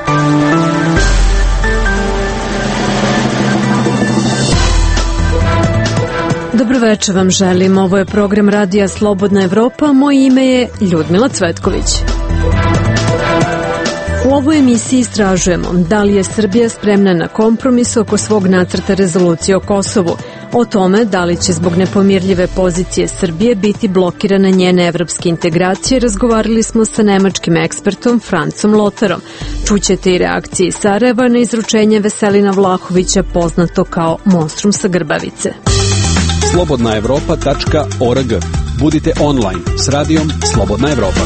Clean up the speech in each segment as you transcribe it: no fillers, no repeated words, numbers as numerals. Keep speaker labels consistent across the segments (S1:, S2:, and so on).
S1: Dobro večer vam želim. Ovo je program Radija Slobodna Evropa. Moje ime je Ljudmila Cvetković. U ovoj emisiji istražujemo da li je Srbija spremna na kompromis oko svog nacrta rezolucije o Kosovu, o tome da li će zbog nepomirljive pozicije Srbije biti blokirane njene evropske integracije, razgovarali smo sa nemačkim ekspertom Francom Lotarom. Čućete i reakcije iz Sarajeva na izručenje Veselina Vlahovića, poznato kao Monstrum sa Grbavice.
S2: slobodnaevropa.org. Budite online s radijom Slobodna Evropa.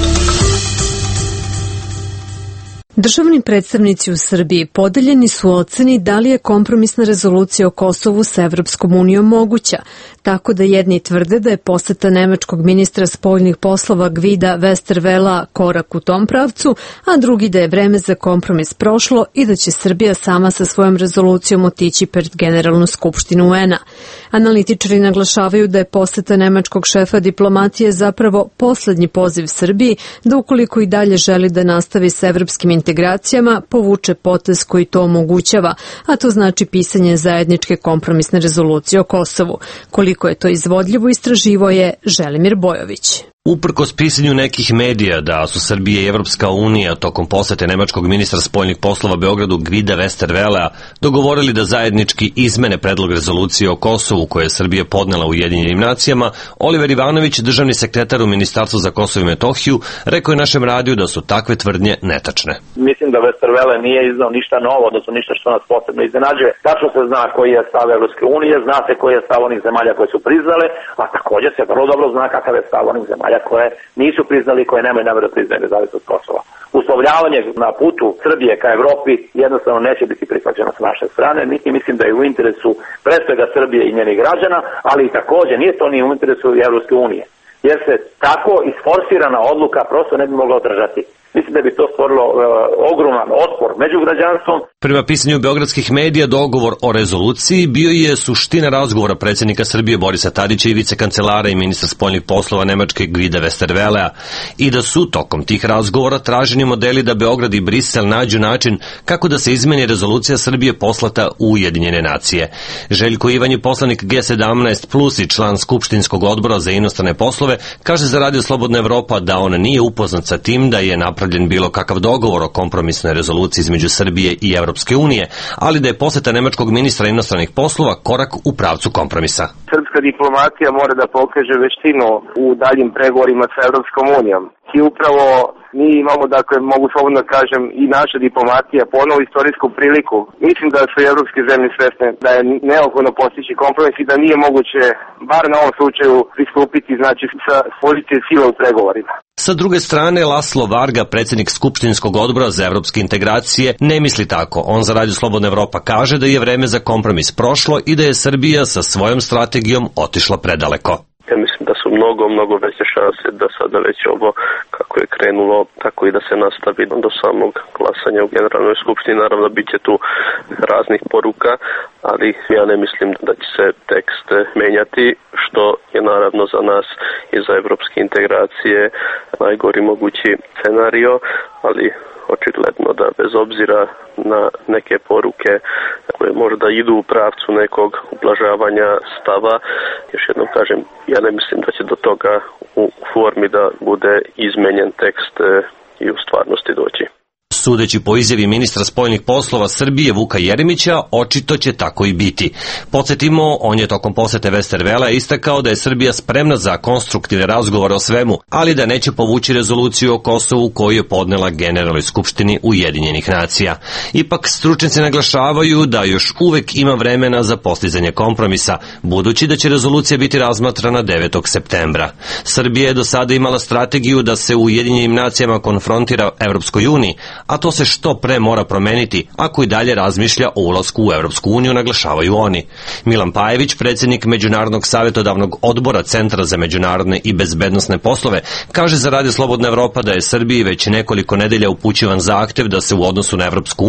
S1: Državni predstavnici u Srbiji podeljeni su u oceni da li je kompromisna rezolucija o Kosovu sa Evropskom unijom moguća, tako da jedni tvrde da je poseta nemačkog ministra spoljnih poslova Gvida Westerwela korak u tom pravcu, a drugi da je vreme za kompromis prošlo i da će Srbija sama sa svojom rezolucijom otići pred Generalnu skupštinu UN-a. Analitičari naglašavaju da je poseta nemačkog šefa diplomatije zapravo poslednji poziv Srbiji da ukoliko i dalje želi da nastavi sa evropskim integracijama, povuče potez koji to omogućava, a to znači pisanje zajedničke kompromisne rezolucije o Kosovu. Koliko je to izvodljivo, istraživao je Želimir Bojović.
S3: Uprkos pisanju nekih medija da su Srbija i Evropska unija tokom posete nemačkog ministra spoljnih poslova Beogradu Gvida Westerwela dogovorili da zajednički izmene predlog rezolucije o Kosovu koje je Srbija podnela Ujedinjenim nacijama, Oliver Ivanović, državni sekretar u Ministarstvu za Kosovo i Metohiju, rekao je našem radiju da su takve tvrdnje netačne.
S4: Mislim da Westerwelle nije izdao ništa novo, odnosno ništa što nas posebno iznenađuje. Tačno se zna koji je stav Evropske unije, zna se koji je stav onih zemalja koje su priznale, a također se vrlo dobro zna kakav je stav onih zemalja koje nisu priznali i koje nemaju namjeru da priznaju nezavisnost Kosova. Uslovljavanje na putu Srbije ka Evropi jednostavno neće biti prihvaćeno s naše strane, niti mislim da je u interesu pre svega Srbije i njenih građana, ali i također nije to ni u interesu Evropske unije, jer se tako isforsirana odluka prosto ne bi mogla održati. Mislim da bi to stvorilo ogroman otpor među građanstvom.
S3: Prema pisanju beogradskih medija, dogovor o rezoluciji bio je suština razgovora predsjednika Srbije Borisa Tadića i vicekancelara i ministra spoljnih poslova Nemačke Gvida Westerwelea i da su tokom tih razgovora traženi modeli da Beograd i Brisel nađu način kako da se izmeni rezolucija Srbije poslata u Ujedinjene nacije. Željko Ivan je poslanik G17 plus i član Skupštinskog odbora za inostrane poslove, kaže za Radio Slobodna Evropa da on nije upoznat sa tim da je napravljen bilo kakav dogovor o kompromisnoj rezoluciji između Srbije i Evropske unije, ali da je poseta nemačkog ministra inostranih poslova korak u pravcu kompromisa.
S5: Srpska diplomatija mora da pokaže veštinu u daljim pregovorima sa Evropskom unijom. I upravo mi imamo, dakle, mogu slobodno kažem, i naša diplomatija ponovo istorijsku priliku. Mislim da su evropske zemlje svesne da je neophodno postići kompromis i da nije moguće, bar na ovom slučaju, pristupiti, znači, sa pozicije sile u pregovorima.
S3: Sa druge strane, Laslo Varga, predsjednik Skupštinskog odbora za evropske integracije, ne misli tako. On za Radio Slobodna Evropa kaže da je vreme za kompromis prošlo i da je Srbija sa svojom strategijom otišla predaleko.
S6: Ja mislim da su mnogo veće šanse da sada već ovo kako je krenulo, tako i da se nastavi do samog glasanja u Generalnoj skupštini. Naravno, bit će tu raznih poruka, ali ja ne mislim da će se tekst menjati, što je naravno za nas i za evropske integracije najgori mogući scenario, ali očigledno da bez obzira na neke poruke koje možda idu u pravcu nekog ublažavanja stava, još jednom kažem, ja ne mislim da će do toga u formi da bude izmenjen tekst i u stvarnosti doći.
S3: Sudeći po izjavi ministra spoljnih poslova Srbije Vuka Jeremića, očito će tako i biti. Podsjetimo, on je tokom posete Westerwela istakao da je Srbija spremna za konstruktivne razgovore o svemu, ali da neće povući rezoluciju o Kosovu koju je podnela Generalnoj skupštini Ujedinjenih nacija. Ipak, stručnjaci naglašavaju da još uvek ima vremena za postizanje kompromisa, budući da će rezolucija biti razmatrana 9. septembra. Srbija je do sada imala strategiju da se u Ujedinjenim nacijama konfrontira Evropskoj uniji, a to se što pre mora promeniti ako i dalje razmišlja o ulasku u Evropsku uniju, naglašavaju oni. Milan Pajević, predsjednik Međunarodnog savjetodavnog odbora Centra za međunarodne i bezbednosne poslove, kaže za Radio Slobodna Evropa da je Srbiji već nekoliko nedelja upućivan zahtev da se u odnosu na Evropsku uniju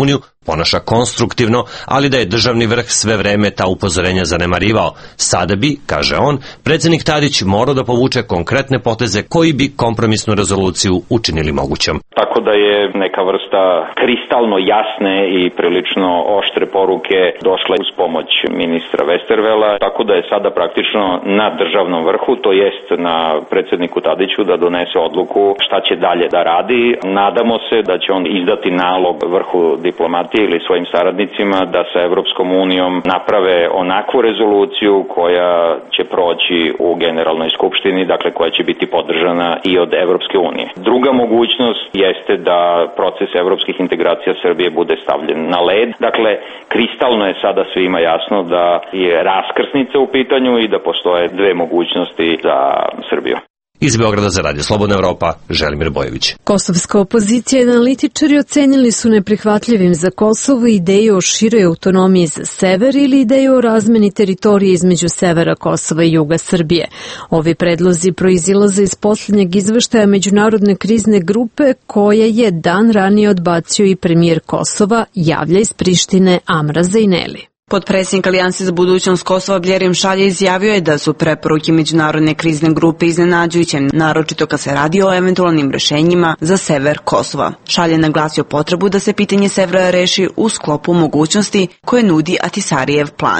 S3: ponaša konstruktivno, ali da je državni vrh sve vreme ta upozorenja zanemarivao. Sada bi, kaže on, predsjednik Tadić morao da povuče konkretne poteze koji bi kompromisnu rezoluciju učinili mogućom.
S7: Tako da je neka vrsta kristalno jasne i prilično oštre poruke došla uz pomoć ministra Westervela, tako da je sada praktično na državnom vrhu, to jest na predsjedniku Tadiću da donese odluku šta će dalje da radi. Nadamo se da će on izdati nalog vrhu diplomatije ili svojim saradnicima da sa Evropskom unijom naprave onakvu rezoluciju koja će proći u Generalnoj skupštini, dakle koja će biti podržana i od Evropske unije. Druga mogućnost jeste da proces evropskih integracija Srbije bude stavljen na led. Dakle, kristalno je sada svima jasno da je raskrsnica u pitanju i da postoje dve mogućnosti za Srbiju.
S3: Iz Beograda za Radio Slobodna Evropa, Želimir Bojević.
S1: Kosovska opozicija i analitičari ocenili su neprihvatljivim za Kosovo ideju o široj autonomiji za sever ili ideju o razmeni teritorije između severa Kosova i juga Srbije. Ovi predlozi proizilaze iz posljednjeg izveštaja Međunarodne krizne grupe koje je dan ranije odbacio i premijer Kosova, javlja iz Prištine Amra Zejneli.
S8: Potpredsjednik Alijanse za budućnost Kosova Bljerim Šalje izjavio je da su preporuke Međunarodne krizne grupe iznenađujuće, naročito kad se radi o eventualnim rešenjima za sever Kosova. Šalje je naglasio potrebu da se pitanje severa reši u sklopu mogućnosti koje nudi Ahtisarijev plan.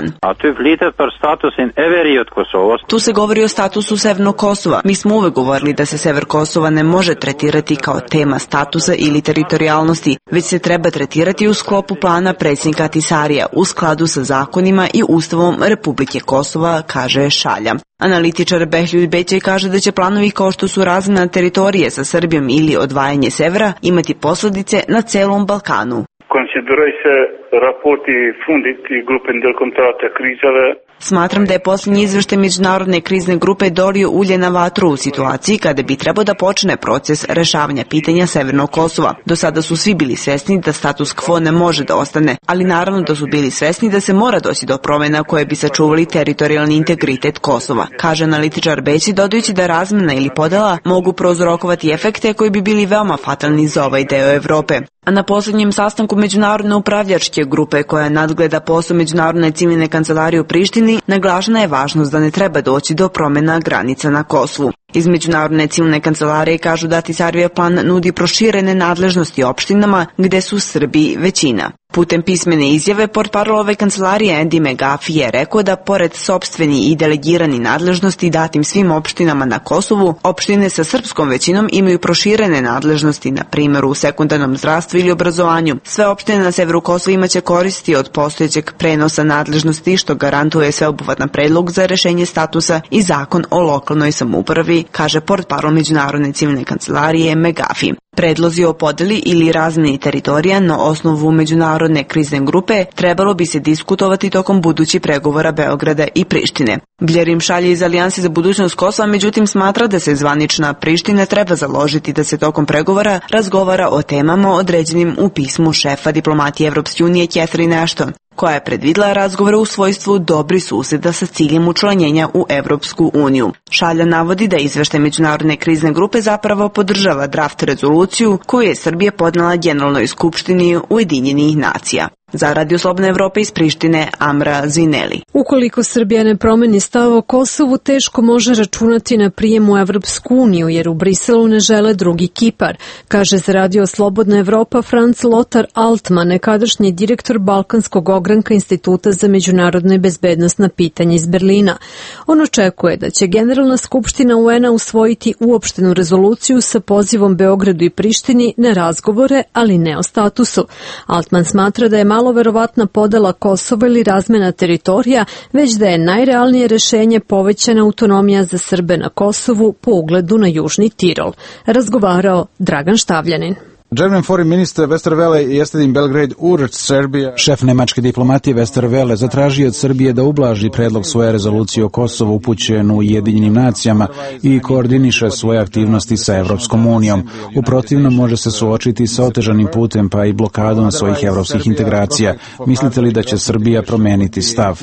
S8: Tu se govori o statusu severnog Kosova. Mi smo uvek govorili da se sever Kosova ne može tretirati kao tema statusa ili teritorijalnosti, već se treba tretirati u sklopu plana predsjednika Ahtisarija u skladu sa zakonima i Ustavom Republike Kosova, kaže Šalja. Analitičar Behljuj Bećaj kaže da će planovi kao što su razmena teritorije sa Srbijom ili odvajanje severa imati posledice na celom Balkanu.
S9: Consideroj se raporti funditi grupen del kontrata krizave.
S8: Smatram da je posljednji izveštaj Međunarodne krizne grupe dolio ulje na vatru u situaciji kada bi trebao da počne proces rešavanja pitanja severnog Kosova. Do sada su svi bili svesni da status quo ne može da ostane, ali naravno da su bili svesni da se mora doći do promjena koje bi sačuvali teritorijalni integritet Kosova, kaže analitičar Bećij, dodajući da razmena ili podela mogu prouzrokovati efekte koji bi bili veoma fatalni za ovaj deo Evrope. A na posljednjem sastanku Međunarodne upravljačke grupe koja nadgleda posao Međunarodne civilne kancelarije u Prištini, naglašena je važnost da ne treba doći do promjena granica na Kosovu. Iz Međunarodne civilne kancelarije kažu da Ahtisarijev plan nudi proširene nadležnosti opštinama gde su Srbi većina. Putem pismene izjave, portparol ove kancelarije Andy McGuffey je rekao da pored sopstveni i delegirani nadležnosti datim svim opštinama na Kosovu, opštine sa srpskom većinom imaju proširene nadležnosti, na primjer u sekundarnom zdravstvu ili obrazovanju. Sve opštine na severu Kosova imaće koristi od postojećeg prenosa nadležnosti, što garantuje sveobuhvatan predlog za rešenje statusa i zakon o lokalnoj samoupravi, kaže portparol Međunarodne civilne kancelarije McGuffey. Predlozi o podeli ili razmeni teritorija na osnovu Međunarodne krizne grupe trebalo bi se diskutovati tokom budućih pregovora Beograda i Prištine. Bljerim Šalje iz Alijanse za budućnost Kosova međutim smatra da se zvanična Priština treba založiti da se tokom pregovora razgovara o temama određenim u pismu šefa diplomatije Evropske unije Catherine Ashton, koja je predvidela razgovore u svojstvu dobri suseda sa ciljem učlanjenja u Evropsku uniju. Šalja navodi da izveštaj Međunarodne krizne grupe zapravo podržava draft rezoluciju koju je Srbija podnela Generalnoj skupštini Ujedinjenih nacija. Za Radio Slobodna Evropa iz Prištine, Amra Zejneli.
S1: Ukoliko Srbija ne promeni stav o Kosovu, teško može računati na prijem u Evropsku uniju, jer u Briselu ne žele drugi Kipar, kaže za Radio Slobodna Evropa Franz Lothar Altman, nekadašnji direktor Balkanskog ogranka Instituta za međunarodno i bezbednosna pitanja iz Berlina. On očekuje da će Generalna skupština UN-a usvojiti uopštenu rezoluciju sa pozivom Beogradu i Prištini na razgovore, ali ne o statusu. Altman smatra da je malo verovatna podela Kosova ili razmena teritorija, već da je najrealnije rešenje povećana autonomija za Srbe na Kosovu po ugledu na Južni Tirol. Razgovarao Dragan Štavljanin.
S10: German Foreign Minister Westerwelle yesterday in Belgrade urged Serbia. Šef nemačke diplomatije Westerwelle zatražio od Srbije da ublaži predlog svoje rezolucije o Kosovu upućenu Ujedinjenim nacijama i koordiniše svoje aktivnosti sa Evropskom unijom. U protivnom može se suočiti sa otežanim putem pa i blokadom svojih evropskih integracija. Mislite li da će Srbija promijeniti stav?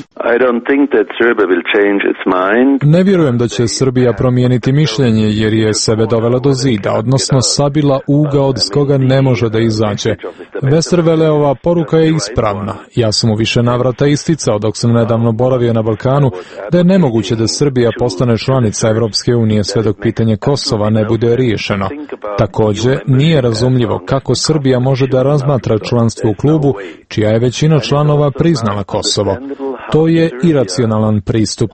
S11: Ne vjerujem da će Srbija promijeniti mišljenje jer je sebe dovela do zida, odnosno sabila uga od koga ne može da izađe. Westerveleova poruka je ispravna. Ja sam u više navrata isticao dok sam nedavno boravio na Balkanu da je nemoguće da Srbija postane članica Evropske unije sve dok pitanje Kosova ne bude riješeno. Takođe, nije razumljivo kako Srbija može da razmatra članstvo u klubu čija je većina članova priznala Kosovo. To je iracionalan pristup.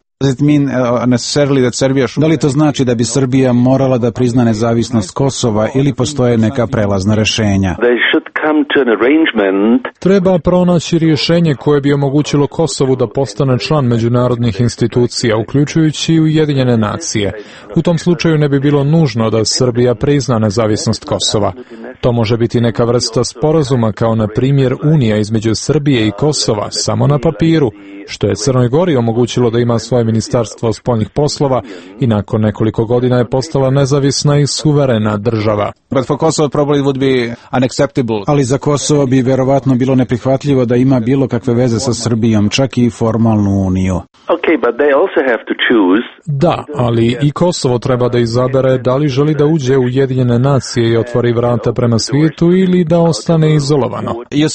S10: Da li to znači da bi Srbija morala da prizna nezavisnost Kosova ili postoje neka prelazna rešenja?
S11: Treba pronaći rješenje koje bi omogućilo Kosovu da postane član međunarodnih institucija, uključujući i Ujedinjene nacije. U tom slučaju ne bi bilo nužno da Srbija prizna nezavisnost Kosova. To može biti neka vrsta sporazuma kao na primjer Unija između Srbije i Kosova, samo na papiru, što je Crnoj Gori omogućilo da ima svoje ministarstvo spoljnih poslova i nakon nekoliko godina je postala nezavisna i suverena država.
S10: Ali za Kosovo bi verovatno bilo neprihvatljivo da ima bilo kakve veze sa Srbijom, čak i formalnu uniju.
S11: Da, ali i Kosovo treba da izabere da li želi da uđe u Ujedinjene nacije i otvori vrata prema svijetu ili da ostane izolovano.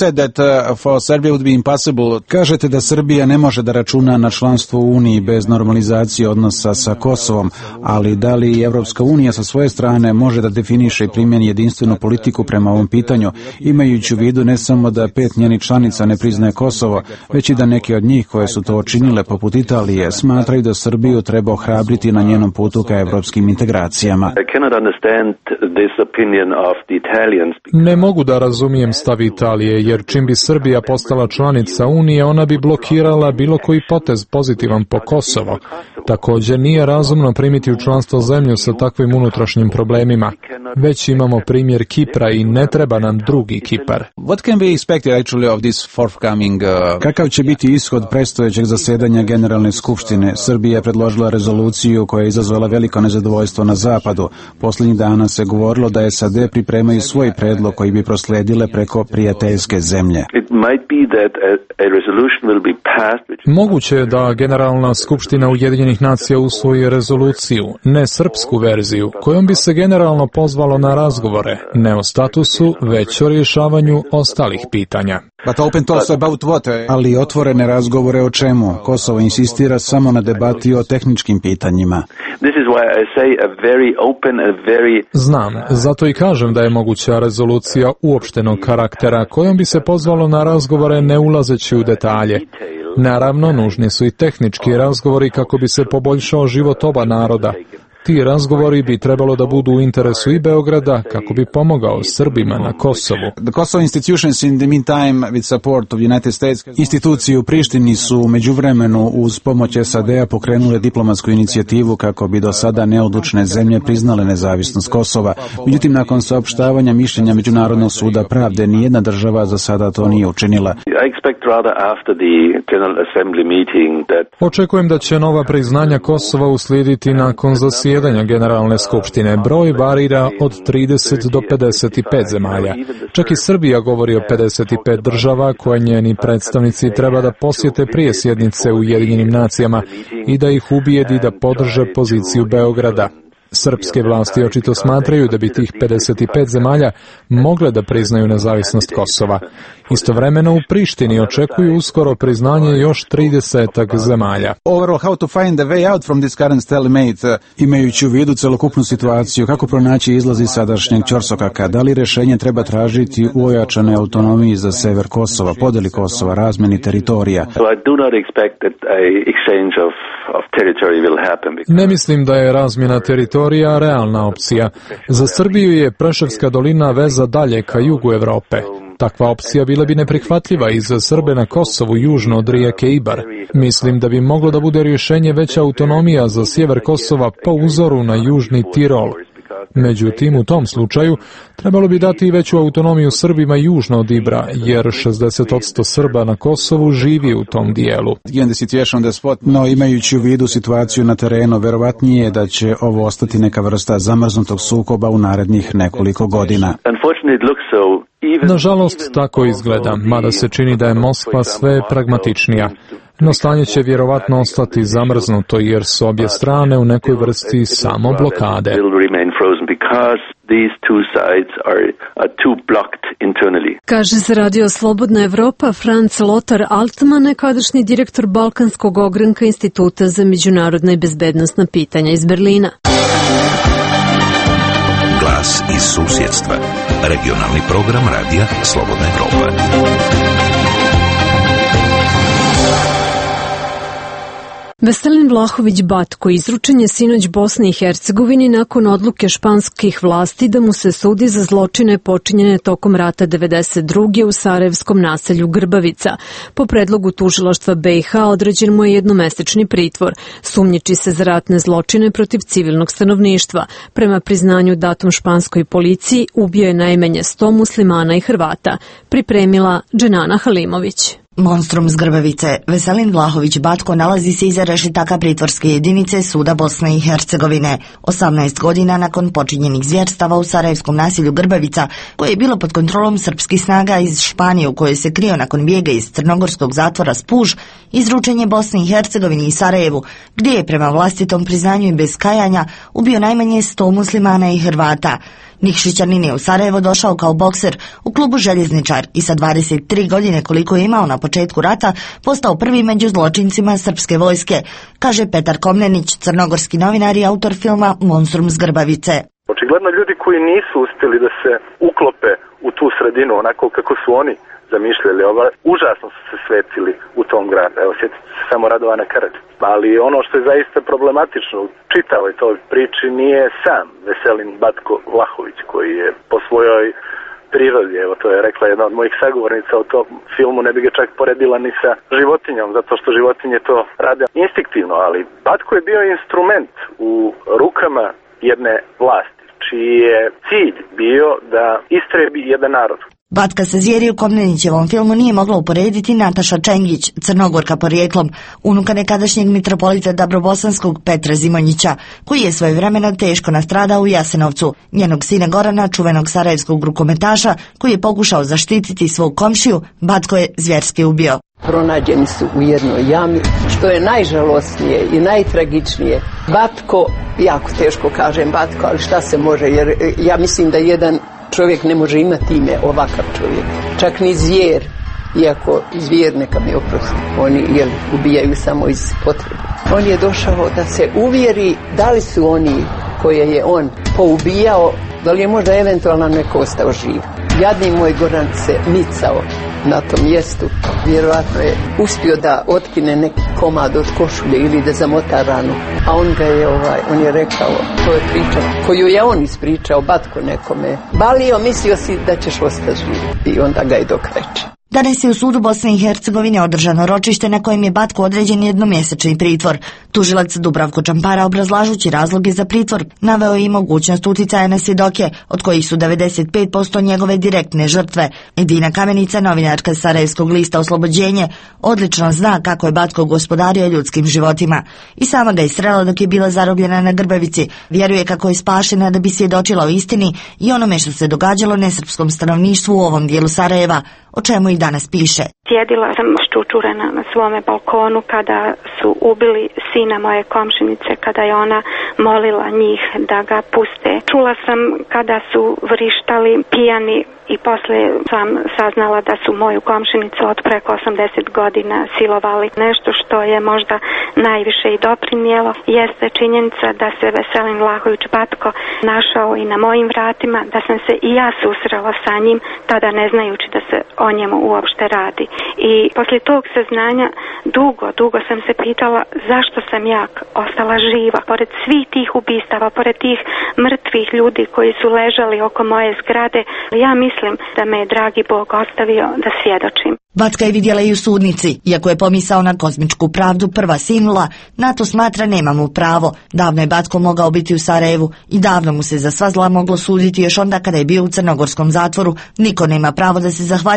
S10: Kažete da Srbija ne može da računa na članstvo u Uniji bez normalizacije odnosa sa Kosovom, ali da li Evropska unija sa svoje strane može da definiše i primjeni jedinstvenu politiku prema ovom pitanju, imajući u vidu ne samo da 5 njenih članica ne priznaje Kosovo, već i da neke od njih koje su to učinile, poput Italije, smatraju da Srbiju treba ohrabriti na njenom putu ka evropskim integracijama.
S11: Ne mogu da razumijem stav Italije, jer čim bi Srbija postala članica Unije, ona bi blokirala bilo koji potez pozitivan po Kosovo. Također nije razumno primiti u članstvo zemlju sa takvim unutrašnjim problemima. Već imamo primjer Kipra i ne treba nam drugi Kipar.
S10: Kakav će biti ishod predstojećeg zasedanja Generalne skupštine? Srbija je predložila rezoluciju koja je izazvala veliko nezadovoljstvo na zapadu. Posljednjih dana se govorilo da SAD pripremaju svoj predlog koji bi prosledile preko prijateljske zemlje.
S11: Moguće je da Generalna skupština Ujedinjenih nacija usvoji rezoluciju, ne srpsku verziju, kojom bi se generalno pozvalo na razgovore, ne o statusu, već o rješavanju ostalih pitanja.
S10: Ali otvorene razgovore o čemu? Kosovo insistira samo na debati o tehničkim pitanjima.
S11: Znam, zato i kažem da je moguća rezolucija uopštenog karaktera kojom bi se pozvalo na razgovore ne ulazeći u detalje. Naravno, nužni su i tehnički razgovori kako bi se poboljšao život oba naroda. Ti razgovori bi trebalo da budu u interesu i Beograda kako bi pomogao Srbima na Kosovu.
S10: Institucije u Prištini su u međuvremenu uz pomoć SAD-a pokrenule diplomatsku inicijativu kako bi do sada neodlučne zemlje priznale nezavisnost Kosova. Međutim, nakon saopštavanja mišljenja Međunarodnog suda pravde, nijedna država za sada to nije učinila.
S11: Očekujem da će nova priznanja Kosova uslijediti nakon zasjedanja Generalne skupštine. Broj varira od 30 do 55 zemalja. Čak i Srbija govori o 55 država koje njeni predstavnici treba da posjete prije sjednice u Ujedinjenim nacijama i da ih ubijedi da podrže poziciju Beograda. Srpske vlasti očito smatraju da bi tih 55 zemalja mogle da priznaju nezavisnost Kosova. Istovremeno u Prištini očekuju uskoro priznanje još 30 zemalja.
S10: Imajući u vidu celokupnu situaciju, kako pronaći izlaz iz sadašnjeg ćorsokaka? Da li rješenje treba tražiti u ojačane autonomiji za sever Kosova, podeli Kosova, razmeni teritorija?
S11: Ne mislim da je razmjena teritorija realna opcija. Za Srbiju je Preševska dolina veza dalje ka jugu Evrope. Takva opcija bila bi neprihvatljiva i za Srbe na Kosovu južno od rijeke Ibar. Mislim da bi moglo da bude rješenje veća autonomija za sjever Kosova po uzoru na južni Tirol. Međutim, u tom slučaju trebalo bi dati i veću autonomiju Srbima južno od Ibra, jer 60% Srba na Kosovu živi u tom dijelu.
S10: No, imajući u vidu situaciju na terenu, verovatnije je da će ovo ostati neka vrsta zamrznutog sukoba u narednih nekoliko godina.
S11: Nažalost, tako izgleda, mada se čini da je Moskva sve pragmatičnija. no stanje će vjerovatno ostati zamrznuto jer su obje strane u nekoj vrsti samoblokade.
S1: Kaže za Radio Slobodna Evropa Franz Lothar Altman, nekadašnji direktor Balkanskog ogranka Instituta za međunarodna i bezbednosna pitanja iz Berlina.
S12: Glas iz susjedstva. Regionalni program Radija Slobodna Evropa.
S1: Veselin Vlahović Batko izručen je sinoć Bosni i Hercegovini nakon odluke španskih vlasti da mu se sudi za zločine počinjene tokom rata 92. u sarajevskom naselju Grbavica. Po predlogu tužilaštva BiH određen mu je jednomesečni pritvor. Sumnjiči se za ratne zločine protiv civilnog stanovništva. Prema priznanju datom španskoj policiji ubio je najmanje 100 muslimana i Hrvata. Pripremila Dženana Halimović.
S13: Monstrum s Grbavice, Veselin Vlahović Batko, nalazi se iza rešetaka pritvorske jedinice Suda Bosne i Hercegovine. 18 godina nakon počinjenih zvjerstava u sarajevskom naselju Grbavica, koje je bilo pod kontrolom srpskih snaga iz Španije, u kojoj se krio nakon bijega iz crnogorskog zatvora Spuž, izručen je Bosni i Hercegovini i Sarajevu, gdje je prema vlastitom priznanju i bez kajanja ubio najmanje 100 muslimana i Hrvata. Nikšićanin je u Sarajevo došao kao bokser u klubu Željezničar i sa 23 godine koliko je imao na početku rata postao prvi među zločincima srpske vojske, kaže Petar Komnenić, crnogorski novinar i autor filma Monstrum s Grbavice.
S14: Očigledno ljudi koji nisu uspjeli da se uklope u tu sredinu onako kako su oni zamišljali, užasno su se svetili u tom gradu. Evo, sjetite se samo Radovana Karadžića. Ali ono što je zaista problematično u čitavoj toj priči nije sam Veselin Batko Vlahović, koji je po svojoj prirodi, evo to je rekla jedna od mojih sagovornica u tom filmu, ne bi ga čak poredila ni sa životinjom, zato što životinje to rade instinktivno, ali Batko je bio instrument u rukama jedne vlasti, čiji je cilj bio da istrebi jedan narod.
S13: Batka sa zvijeri u Komnenićevom filmu nije mogla uporediti Nataša Čengić, Crnogorka porijeklom, unuka nekadašnjeg mitropolita Dabrobosanskog Petra Zimonjića, koji je svojevremeno teško nastradao u Jasenovcu, njenog sina Gorana, čuvenog sarajevskog rukometaša, koji je pokušao zaštititi svog komšiju, Batko je zvjerski ubio.
S15: Pronađeni su u jednoj jami, što je najžalosnije i najtragičnije. Batko, jako teško kažem Batko, ali šta se može, jer ja mislim da jedan čovjek ne može imati ime, ovakav čovjek. Čak ni zvijer, iako zvijer neka mi oprosti. Oni ubijaju samo iz potrebe. On je došao da se uvjeri da li su oni koje je on poubijao, da li je možda eventualno neko ostao živ. Jadni moj Goran se micao na tom mjestu. Vjerovatno je uspio da otkine neki komad od košulje ili da zamota ranu. A on je rekao, to je priča koju je on ispričao Batko nekome. Balio, mislio si da ćeš ostati živ. I onda ga je dokreće.
S13: Danas je u sudu Bosne i Hercegovine održano ročište na kojem je Batku određen jednomjesečni pritvor. Tužilac Dubravko Čampara, obrazlažući razloge za pritvor, naveo je i mogućnost uticaja na svjedoke, od kojih su 95% njegove direktne žrtve. Edina Kamenica, novinarka Sarajevskog lista Oslobođenje, odlično zna kako je Batko gospodario ljudskim životima. I sama ga je srela dok je bila zarobljena na Grbavici. Vjeruje kako je spašena da bi svjedočila o istini i onome što se događalo nesrpskom stanovništvu u ovom dijelu Sarajeva, o čemu i danas piše.
S16: Sjedila sam ščučurena na svome balkonu kada su ubili sina moje komšinice, kada je ona molila njih da ga puste. Čula sam kada su vrištali pijani i posle sam saznala da su moju komšinicu od preko 80 godina silovali. Nešto što je možda najviše i doprinijelo jeste činjenica da se Veselin Vlahović Batko našao i na mojim vratima, da sam se i ja susrela sa njim, tada ne znajući da se o njemu uopšte radi. I poslije tog saznanja dugo sam se pitala zašto sam ja ostala živa. Pored svih tih ubistava, pored tih mrtvih ljudi koji su ležali oko moje zgrade, ja mislim da me je dragi Bog ostavio da svjedočim.
S13: Batka je vidjela i u sudnici. Iako je pomisao na kozmičku pravdu prva sinula, na to smatra nema mu pravo. Davno je Batko mogao biti u Sarajevu i davno mu se za sva zla moglo suditi još onda kada je bio u crnogorskom zatvoru. Niko nema pravo da se zahvaljuje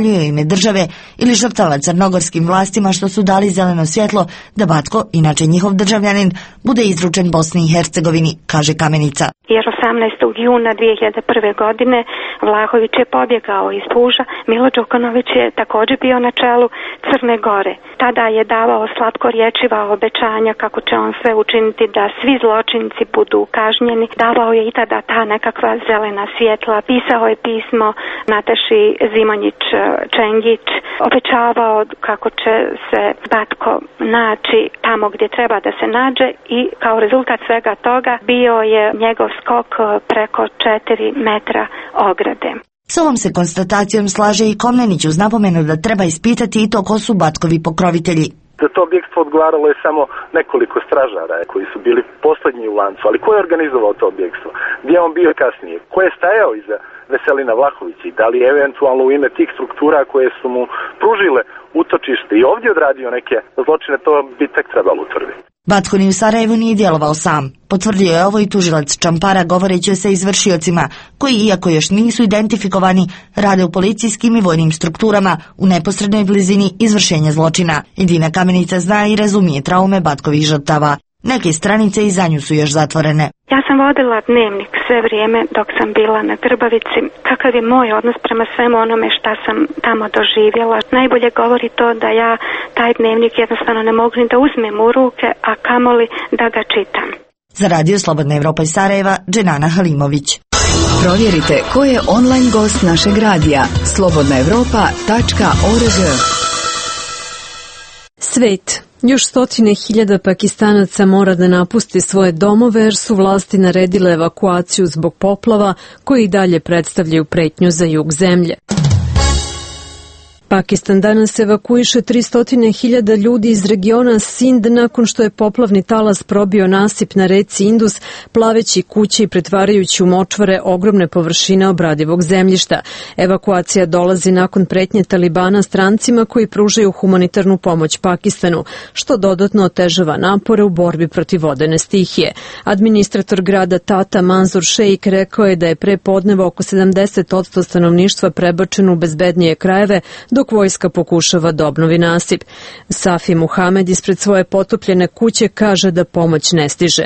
S13: izjavljuje ime države ili žrtava crnogorskim vlastima što su dali zeleno svjetlo da Batko, inače njihov državljanin, bude izručen Bosni i Hercegovini, kaže Kamenica.
S16: Jer 18. juna 2001. godine Vlahović je pobjegao iz Puža, Milo Đukanović je također bio na čelu Crne Gore. Tada je davao slatkorječiva obećanja kako će on sve učiniti da svi zločinci budu kažnjeni. Davao je i tada ta nekakva zelena svjetla, pisao je pismo Nataši Zimonjić Čengić, obećavao kako će se Batko naći tamo gdje treba da se nađe i kao rezultat svega toga bio je njegov skok preko 4 metra ograde.
S13: S ovom se konstatacijom slaže i Komnenić uz napomenu da treba ispitati i to ko su Batkovi pokrovitelji.
S14: Za to objekstvo odgovaralo je samo nekoliko stražara koji su bili posljednji u lancu, ali ko je organizovao to objekstvo? Gdje je on bio kasnije? Ko je stajao iza Veselina Vlahovića i da li je eventualno u ime tih struktura koje su mu pružile utočište i ovdje odradio neke zločine, to bi tek trebalo utvrditi.
S13: Batko ni u Sarajevu nije djelovao sam. Potvrdio je ovo i tužilac Čampara govoreći sa izvršiocima, koji, iako još nisu identifikovani, rade u policijskim i vojnim strukturama u neposrednoj blizini izvršenja zločina. Edina Kamenica zna i razumije traume Batkovih žrtava. Neke stranice i za nju su još zatvorene.
S16: Ja sam vodila dnevnik sve vrijeme dok sam bila na Grbavici. Kakav je moj odnos prema svemu onome šta sam tamo doživjela? Najbolje govori to da ja taj dnevnik jednostavno ne mogu ni da uzmem u ruke, a kamoli da ga čitam.
S13: Za Radio Slobodna Evropa iz Sarajeva, Dženana Halimović.
S17: Provjerite ko je online gost našeg radija. slobodnaevropa.org.
S1: Svet. Još stotine hiljada Pakistanaca mora da napusti svoje domove jer su vlasti naredile evakuaciju zbog poplava koji i dalje predstavljaju pretnju za jug zemlje. Pakistan danas evakuiše 300.000 ljudi iz regiona Sind nakon što je poplavni talas probio nasip na reci Indus, plaveći kuće i pretvarajući u močvare ogromne površine obradivog zemljišta. Evakuacija dolazi nakon pretnje Talibana strancima koji pružaju humanitarnu pomoć Pakistanu, što dodatno otežava napore u borbi protiv vodene stihije. Administrator grada Tata Manzur Sheikh rekao je da je pre podneva oko 70% stanovništva prebačeno u bezbednije krajeve, dok vojska pokušava da obnovi nasip. Safi Muhamed ispred svoje potopljene kuće kaže da pomoć ne stiže.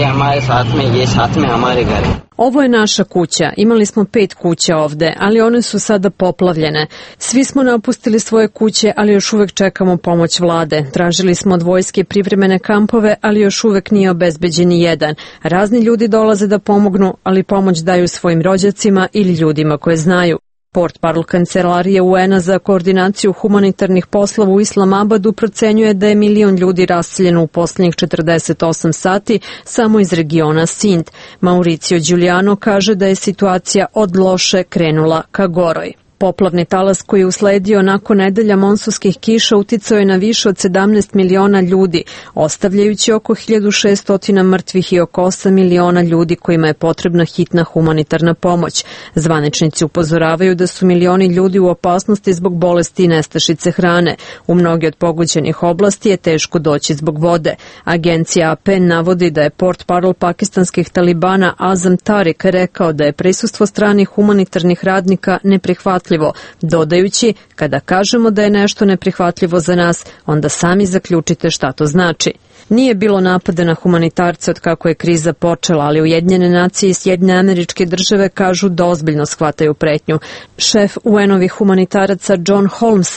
S1: Ovo je naša kuća. Imali smo 5 kuća ovde, ali one su sada poplavljene. Svi smo napustili svoje kuće, ali još uvek čekamo pomoć vlade. Tražili smo od vojske privremene kampove, ali još uvek nije obezbeđen ni jedan. Razni ljudi dolaze da pomognu, ali pomoć daju svojim rođacima ili ljudima koje znaju. Portparol Kancelarije UN-a za koordinaciju humanitarnih poslova u Islamabadu procenjuje da je 1 milion ljudi raseljeno u posljednjih 48 sati samo iz regiona Sind. Mauricio Giuliano kaže da je situacija od loše krenula ka goroj. Poplavni talas koji je usledio nakon nedelja monsunskih kiša uticao je na više od 17 miliona ljudi, ostavljajući oko 1600 mrtvih i oko 8 miliona ljudi kojima je potrebna hitna humanitarna pomoć. Zvaničnici upozoravaju da su milioni ljudi u opasnosti zbog bolesti i nestašice hrane. U mnoge od pogođenih oblasti je teško doći zbog vode. Agencija AP navodi da je portparol pakistanskih talibana Azam Tariq rekao da je prisustvo stranih humanitarnih radnika neprihvatljivo, dodajući, kada kažemo da je nešto neprihvatljivo za nas, onda sami zaključite šta to znači. Nije bilo napada na humanitarce od kako je kriza počela, ali Ujedinjene nacije i Sjedinjene Američke Države kažu da ozbiljno shvataju pretnju. Šef UN-ovih humanitaraca John Holmes: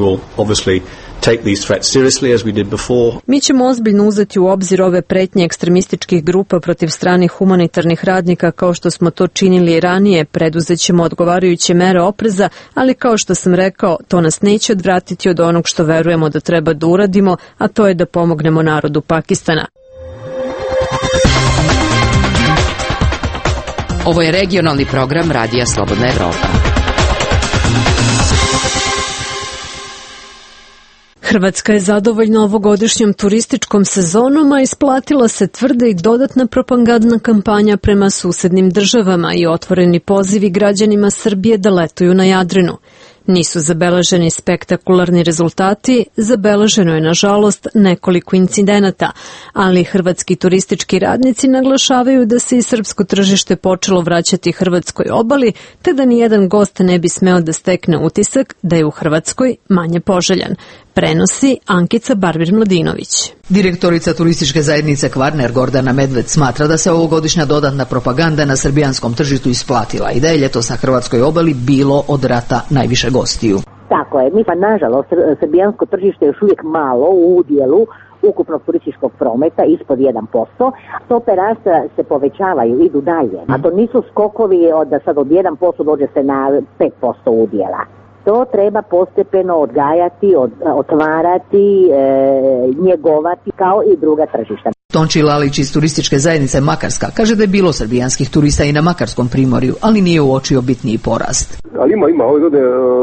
S1: Mi ćemo ozbiljno uzeti u obzir ove pretnje ekstremističkih grupa protiv stranih humanitarnih radnika kao što smo to činili i ranije, preduzet ćemo odgovarajuće mere opreza, ali kao što sam rekao, to nas neće odvratiti od onog što verujemo da treba da uradimo, a to je da pomognemo narodu Pakistana.
S17: Ovo je regionalni program Radija Slobodna Evropa.
S1: Hrvatska je zadovoljna ovogodišnjom turističkom sezonom, a isplatila se tvrda i dodatna propagandna kampanja prema susednim državama i otvoreni pozivi građanima Srbije da letuju na Jadranu. Nisu zabeleženi spektakularni rezultati, zabeleženo je nažalost nekoliko incidenata, ali hrvatski turistički radnici naglašavaju da se i srpsko tržište počelo vraćati hrvatskoj obali, te da nijedan gost ne bi smeo da stekne utisak da je u Hrvatskoj manje poželjan. Prenosi Ankica Barbir-Mladinović.
S18: Direktorica turističke zajednice Kvarner Gordana Medved smatra da se ovogodišnja dodatna propaganda na srbijanskom tržištu isplatila i da je ljetos na hrvatskoj obali bilo od rata najviše gostiju.
S19: Tako je, nažalost, srbijansko tržište je još uvijek malo u udjelu ukupnog turističkog prometa ispod 1%. Stope rasta se povećavaju, idu dalje. A to nisu skokovi da sad od 1% dođe se na 5% udjela. To treba postepeno odgajati, otvarati, njegovati kao i druga tržišta.
S18: Tonči Lalić iz turističke zajednice Makarska kaže da je bilo srbijanskih turista i na Makarskom primorju, ali nije uočio bitniji porast.
S20: Ali ima ove godine,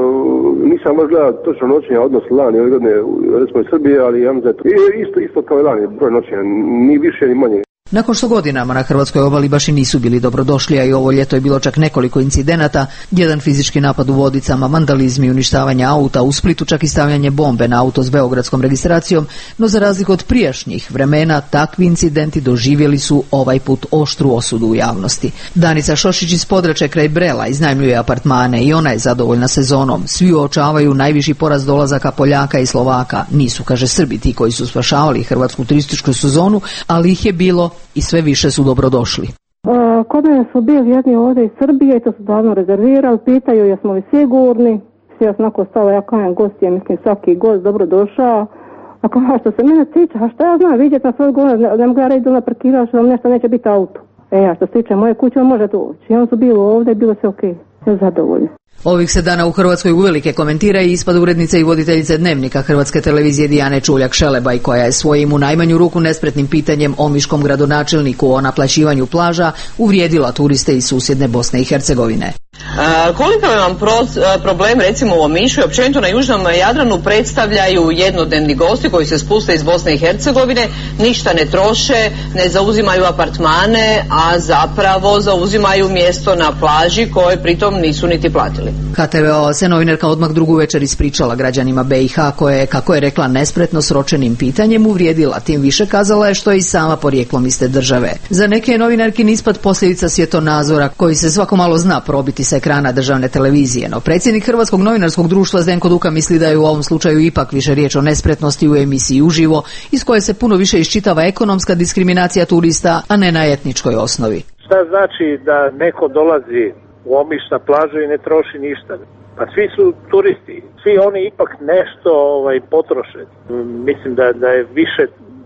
S20: nisam baš gledao točno noćenja, odnosno lani ove godine, recimo iz Srbije, ali ja mislim da je isto kao i lani, broj noćenja, ni više ni manje.
S18: Nakon što godinama na hrvatskoj obali baš i nisu bili dobrodošli, a i ovo ljeto je bilo čak nekoliko incidenata, jedan fizički napad u Vodicama, vandalizmi, uništavanje auta, u Splitu čak i stavljanje bombe na auto s beogradskom registracijom, no za razliku od prijašnjih vremena, takvi incidenti doživjeli su ovaj put oštru osudu u javnosti. Danica Šošić iz Podrače kraj Brela iznajmljuje apartmane i ona je zadovoljna sezonom. Svi uočavaju najviši porast dolazaka Poljaka i Slovaka. Nisu, kaže, Srbi ti koji su spašavali hrvatsku turističku sezonu, ali ih je bilo i sve više su dobrodošli.
S21: Kod mene su bili jedni ovdje iz Srbije i to su davno rezervirali, pitaju jesmo li sigurni, svi ja sam onako stala, ja kajem gosti, mislim svaki gost dobrodošao, a kao što se mene tiče, a šta ja znam, vidjeti na svoj govor, ne mogu ja reći da na parkiraš, da vam nešto neće biti auto. A što se tiče moje kuće, on može doći. I on su bili ovdje, bilo se okej, ja zadovoljno.
S18: Ovih se dana u Hrvatskoj uvelike komentira i ispad urednice i voditeljice Dnevnika Hrvatske televizije Dijane Čuljak-Šelebaj, koja je svojim u najmanju ruku nespretnim pitanjem omiškom gradonačelniku o naplaćivanju plaža uvrijedila turiste iz susjedne Bosne i Hercegovine.
S22: Koliko vam problem recimo u Omišu i općenito na južnom Jadranu predstavljaju jednodnevni gosti koji se spuste iz Bosne i Hercegovine, ništa ne troše, ne zauzimaju apartmane, a zapravo zauzimaju mjesto na plaži koje pritom nisu niti platili.
S18: HTV-ova se novinarka odmah drugu večer ispričala građanima BiH koje, kako je rekla, nespretno sročenim pitanjem uvrijedila, tim više kazala je što je i sama porijeklom iste države. Za neke je novinarkin ispad posljedica svjetonazora koji se svako malo zna probiti s ekrana državne televizije, no predsjednik Hrvatskog novinarskog društva Zdenko Duka misli da je u ovom slučaju ipak više riječ o nespretnosti u emisiji uživo, iz koje se puno više iščitava ekonomska diskriminacija turista, a ne na etničkoj osnovi.
S23: Šta znači da neko dolazi u Omiš na plažu i ne troši ništa? Pa svi su turisti, svi oni ipak nešto potroše. Mislim da je više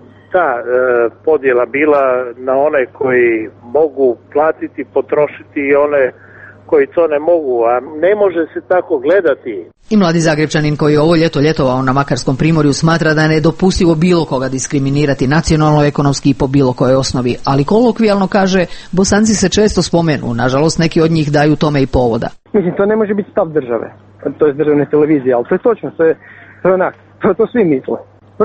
S23: ta podjela bila na one koji mogu platiti, potrošiti i one koji to ne mogu, a ne može se tako gledati.
S18: I mladi Zagrepčanin koji je ovo ljeto ljetovao na Makarskom primorju smatra da je nedopustivo bilo koga diskriminirati nacionalno, ekonomski i po bilo kojoj osnovi, ali kolokvijalno kaže, Bosanci se često spomenu, nažalost neki od njih daju tome i povoda.
S24: Mislim, to ne može biti stav države, to je državne televizije, ali to je točno, to je onak, to svi misle.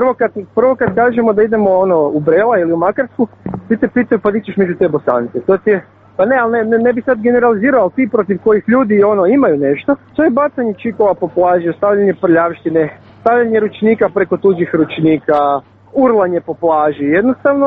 S24: Prvo kad kažemo da idemo u Brela ili u Makarsku, svi te pitaju pa di ćeš među te Bosance, to ti je. Pa ne, ali ne bi sad generalizirao, ti protiv kojih ljudi imaju nešto. To je bacanje čikova po plaži, stavljanje prljavštine, stavljanje ručnika preko tuđih ručnika, urlanje po plaži. Jednostavno,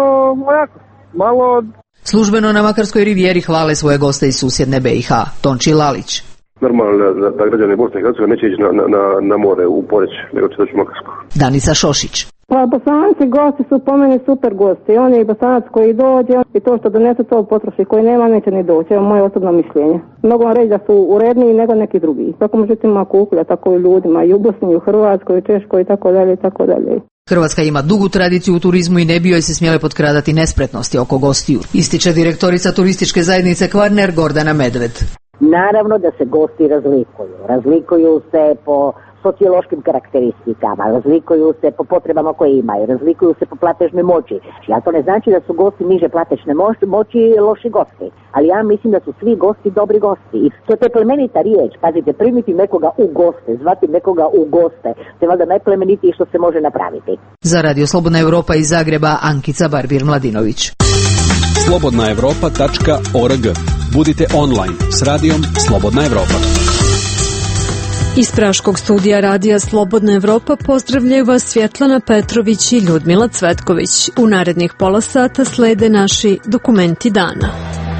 S24: malo...
S18: Službeno na Makarskoj rivijeri hvale svoje goste iz susjedne BiH. Tonči Lalić.
S20: Normalno da građani Bosne i Hercegovine neće ići na more u Poreć, nego će doći u Makarsku.
S18: Danica Šošić.
S21: Pa Bosanci gosti su po meni super gosti. On je i Bosanac koji dođe i to što donese to potroši, koji nema neće ni doći. Evo moje osobno mišljenje. Mogu vam reći da su uredniji nego neki drugi. Tako međutim ima kukulja, tako i ljudima i u Bosni, i u Hrvatskoj, i Češkoj i tako dalje i tako dalje.
S18: Hrvatska ima dugu tradiciju u turizmu i ne bi joj se smjele potkradati nespretnosti oko gostiju, ističe direktorica turističke zajednice Kvarner Gordana Medved.
S19: Naravno da se gosti razlikuju. Razlikuju se po sociološkim karakteristikama, razlikuju se po potrebama koje imaju, razlikuju se po platežnoj moći. Ali to ne znači da su gosti niže platečne moći loši gosti. Ali ja mislim da su svi gosti dobri gosti. I to je plemenita riječ. Pazite, primiti nekoga u goste, zvati nekoga u goste, to je valjda najplemenitije što se može napraviti.
S18: Za Radio Slobodna Europa iz Zagreba, Ankica Barbir-Mladinović.
S2: slobodnaevropa.org. Budite online s radijom Slobodna Evropa.
S1: Iz Praškog studija Radija Slobodna Evropa pozdravljaju vas Svjetlana Petrović i Ljudmila Cvetković. U narednih pola sata slede naši dokumenti dana.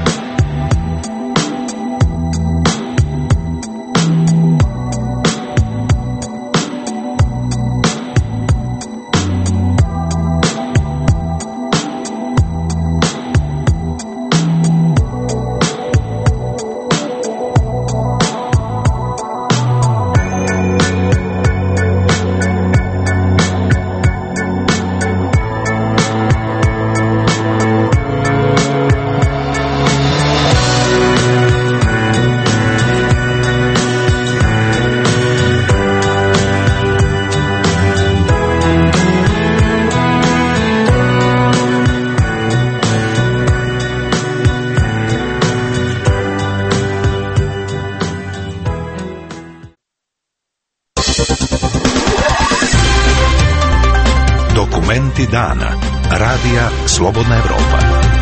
S12: Dana. Radija Slobodna Evropa.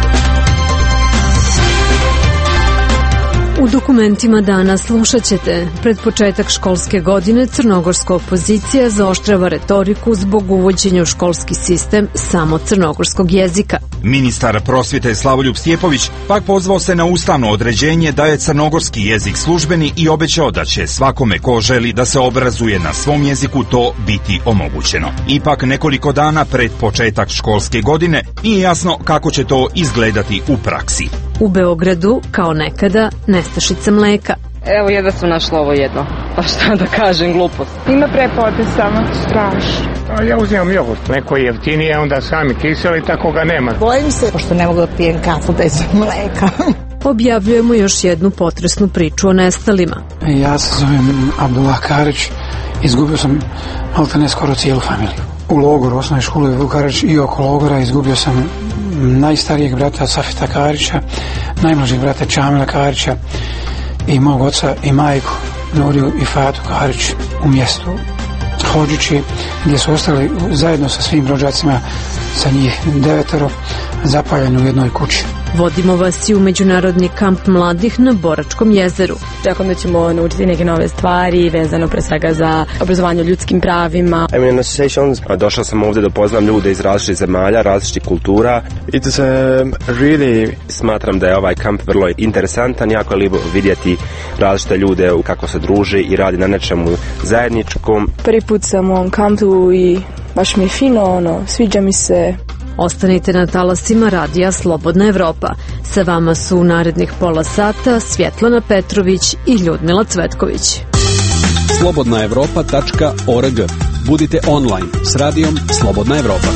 S1: U dokumentima dana slušat ćete: pred početak školske godine crnogorska opozicija zaoštrava retoriku zbog uvođenja u školski sistem samo crnogorskog jezika.
S4: Ministar prosvjete Slavoljub Stjepović pak pozvao se na ustavno određenje da je crnogorski jezik službeni i obećao da će svakome ko želi da se obrazuje na svom jeziku to biti omogućeno. Ipak nekoliko dana pred početak školske godine nije jasno kako će to izgledati u praksi.
S1: U Beogradu, kao nekada, nestašica mleka.
S5: Evo, jedva sam našla ovo jedno. Pa šta da kažem, glupost.
S6: Ima preplate samo, strašno.
S7: Ja uzimam jogurt, neko je jeftinije, onda sami kiseli, tako ga nema.
S6: Bojim se, pošto ne mogu da pijem kafu bez mleka.
S1: Objavljujemo još jednu potresnu priču o nestalima.
S25: Ja se zovem Abdullah Karić, izgubio sam maltene skoro cijelu familiju. U logoru, osnovnoj školi Vukarić i oko logora izgubio sam najstarijeg brata Safeta Karića, najmlađeg brata Čamila Karića i mog oca i majku Nuriju i Fatu Karić u mjestu Hodžići, gdje su ostali zajedno sa svim rođacima, sa njih 9 zapaljeni u jednoj kući.
S1: Vodimo vas i u međunarodni kamp mladih na Boračkom jezeru.
S26: Čekam da ćemo naučiti neke nove stvari vezano pre svega za obrazovanje o ljudskim pravima.
S27: Došao sam ovdje da poznam ljude iz različitih zemalja, različitih kultura. Smatram da je ovaj kamp vrlo interesantan, jako je lijepo vidjeti različite ljude kako se druže i radi na nečemu zajedničkom.
S26: Prvi put sam u ovom kampu i baš mi je fino, sviđa mi se.
S1: Ostanite na talasima Radija Slobodna Evropa. Sa vama su u narednih pola sata Svjetlana Petrović i Ljudmila Cvetković.
S2: slobodnaevropa.org. Budite online s Radijom Slobodna Evropa.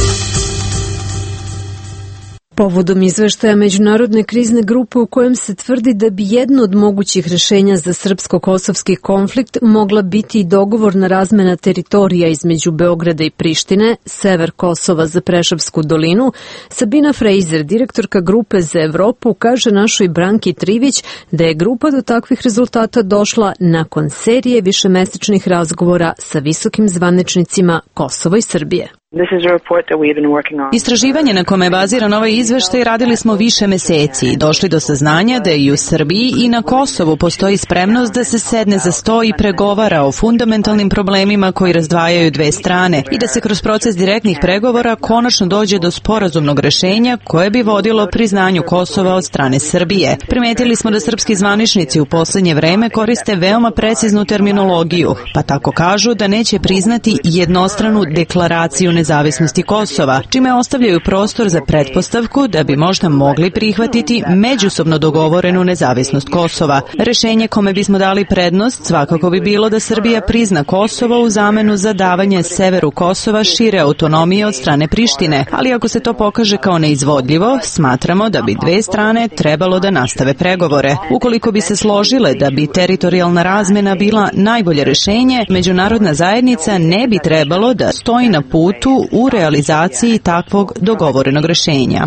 S1: Povodom izveštaja Međunarodne krizne grupe u kojem se tvrdi da bi jedno od mogućih rješenja za srpsko-kosovski konflikt mogla biti i dogovorna razmena teritorija između Beograda i Prištine, sever Kosova za Preševsku dolinu, Sabina Fraser, direktorka grupe za Evropu, kaže našoj Branki Trivić da je grupa do takvih rezultata došla nakon serije višemesečnih razgovora sa visokim zvaničnicima Kosova i Srbije.
S28: Istraživanje na kome je baziran ovaj izveštaj radili smo više meseci i došli do saznanja da i u Srbiji i na Kosovu postoji spremnost da se sedne za sto i pregovara o fundamentalnim problemima koji razdvajaju dve strane i da se kroz proces direktnih pregovora konačno dođe do sporazumnog rešenja koje bi vodilo priznanju Kosova od strane Srbije. Primetili smo da srpski zvaničnici u poslednje vreme koriste veoma preciznu terminologiju, pa tako kažu da neće priznati jednostranu deklaraciju nezavisnosti Kosova, čime ostavljaju prostor za pretpostavku da bi možda mogli prihvatiti međusobno dogovorenu nezavisnost Kosova. Rešenje kome bismo dali prednost svakako bi bilo da Srbija prizna Kosovo u zamenu za davanje severu Kosova šire autonomije od strane Prištine, ali ako se to pokaže kao neizvodljivo, smatramo da bi dve strane trebalo da nastave pregovore. Ukoliko bi se složile da bi teritorijalna razmena bila najbolje rešenje, međunarodna zajednica ne bi trebalo da stoji na putu putu u realizaciji takvog dogovorenog rešenja.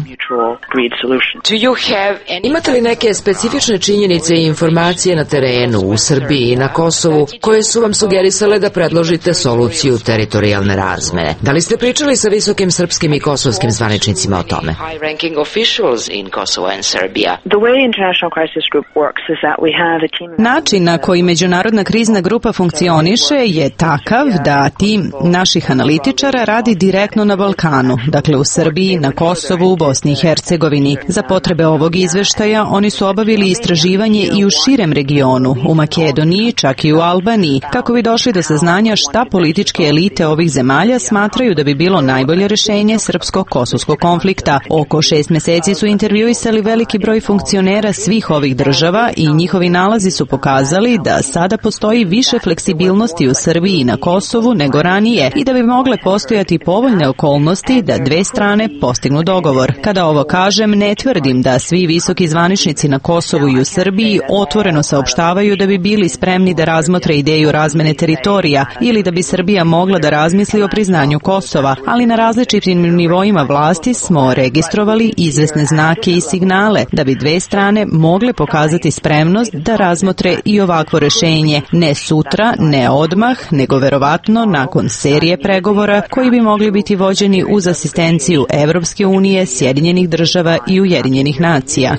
S3: Imate li neke specifične činjenice i informacije na terenu, u Srbiji i na Kosovu, koje su vam sugerisale da predložite soluciju teritorijalne razmene? Da li ste pričali sa visokim srpskim i kosovskim zvaničnicima o tome?
S28: Način na koji međunarodna krizna grupa funkcioniše je takav da tim naših analitičara radi direktno na Balkanu, dakle u Srbiji, na Kosovu, u Bosni i Hercegovini. Za potrebe ovog izveštaja oni su obavili istraživanje i u širem regionu, u Makedoniji, čak i u Albaniji, kako bi došli do saznanja šta političke elite ovih zemalja smatraju da bi bilo najbolje rešenje srpsko-kosovskog konflikta. Oko 6 meseci su intervjuisali veliki broj funkcionera svih ovih država i njihovi nalazi su pokazali da sada postoji više fleksibilnosti u Srbiji i na Kosovu nego ranije i da bi mogle postojati povoljne okolnosti da dve strane postignu dogovor. Kada ovo kažem, ne tvrdim da svi visoki zvaničnici na Kosovu i u Srbiji otvoreno saopštavaju da bi bili spremni da razmotre ideju razmene teritorija ili da bi Srbija mogla da razmisli o priznanju Kosova, ali na različitim nivoima vlasti smo registrovali izvesne znake i signale da bi dve strane mogle pokazati spremnost da razmotre i ovakvo rešenje, ne sutra, ne odmah, nego verovatno nakon serije pregovora koji bi mogli biti vođeni uz asistenciju Evropske unije, Sjedinjenih država i Ujedinjenih nacija.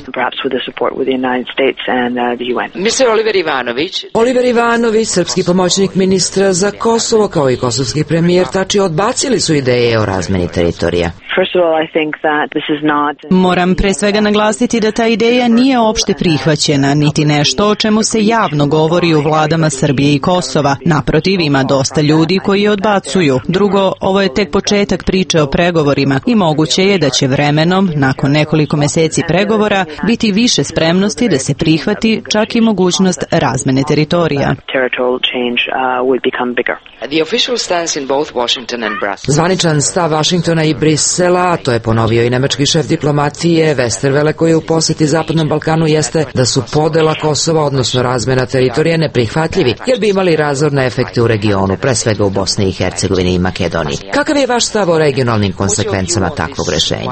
S3: Oliver Ivanović, srpski pomoćnik ministra za Kosovo, kao i kosovski premijer Tači, odbacili su ideje o razmeni teritorija.
S28: Moram pre svega naglasiti da ta ideja nije opšte prihvaćena, niti nešto o čemu se javno govori u vladama Srbije i Kosova. Naprotiv, ima dosta ljudi koji je odbacuju. Drugo, ovo je tek početak priče o pregovorima i moguće je da će vremenom, nakon nekoliko meseci pregovora, biti više spremnosti da se prihvati čak i mogućnost razmene teritorija.
S3: Zvaničan stav Vašingtona i Brisela, a to je ponovio i nemački šef diplomatije Westerwelle koji je u poseti Zapadnom Balkanu, jeste da su podela Kosova, odnosno razmena teritorija, neprihvatljivi, jer bi imali razorne efekte u regionu, pre svega u Bosni i Hercegovini i Makedoniji. Kakav je vaš stav o regionalnim konsekvencama takvog rešenja?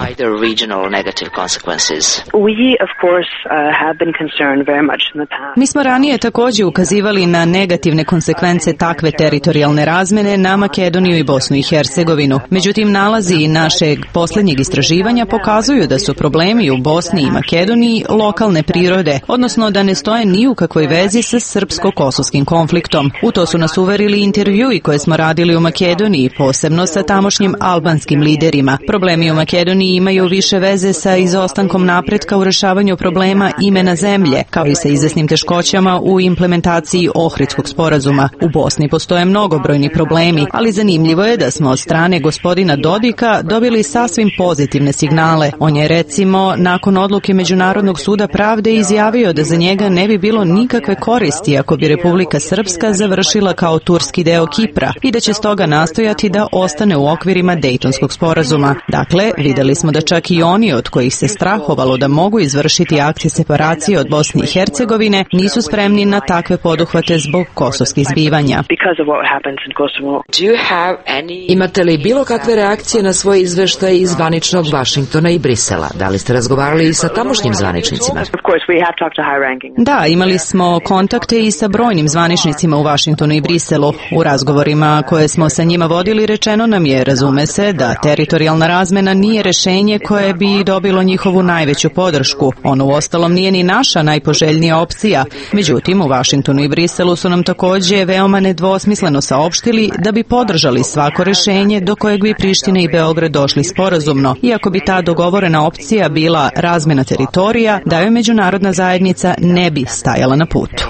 S28: Mi smo ranije također ukazivali na negativne konsekvence takve teritorijalne razmene na Makedoniju i Bosnu i Hercegovinu. Međutim, nalazi našeg posljednjeg istraživanja pokazuju da su problemi u Bosni i Makedoniji lokalne prirode, odnosno da ne stoje ni u kakvoj vezi sa srpsko-kosovskim konfliktom. U to su nas uverili intervjui koje smo radili u Makedoniji, posebno sa tamošnjim albanskim liderima. Problemi u Makedoniji imaju više veze sa izostankom napretka u rešavanju problema imena zemlje, kao i sa izvesnim teškoćama u implementaciji Ohridskog sporazuma. U Bosni postoje mnogobrojni problemi, ali zanimljivo je da smo od strane gospodina Dodika dobili sasvim pozitivne signale. On je, recimo, nakon odluke Međunarodnog suda pravde izjavio da za njega ne bi bilo nikakve koristi ako bi Republika Srpska završila kao turski deo Kipra i da će stoga nastojati da ostane u okvirima Dejtonskog sporazuma. Dakle, videli smo da čak i oni od kojih se strahovalo da mogu izvršiti akcije separacije od Bosne i Hercegovine nisu spremni na takve poduhvate zbog kosovskih zbivanja.
S3: Imate li bilo kakve reakcije na svoj izveštaj iz zvaničnog Vašingtona i Brisela? Da li ste razgovarali i sa tamošnjim zvaničnicima?
S28: Da, imali smo kontakte i sa brojnim zvaničnicima u Vašingtonu i Briselu. U razgovorima koje smo sa njima vodili rečeno nam je, razume se, da teritorijalna razmena nije rešenje koje bi dobilo njihovu najveću podršku. Ono uostalom nije ni naša najpoželjnija opcija. Međutim, u Vašingtonu i Briselu su nam također veoma nedvosmisleno saopštili da bi podržali svako rešenje do kojeg bi Priština i Beograd došli sporazumno. Iako bi ta dogovorena opcija bila razmena teritorija, da joj međunarodna zajednica ne bi stajala na putu.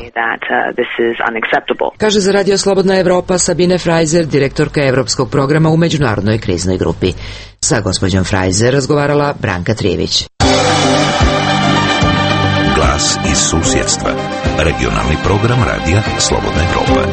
S3: Kaže za Radio Slobodna Evropa Sabine Frajzer, direktorka Evropskog programa u Međunarodnoj kriznoj grupi. Sa gospođom Frajzer razgovarala Branka Trijević.
S12: Glas iz susjedstva. Regionalni program Radija Slobodna Evropa.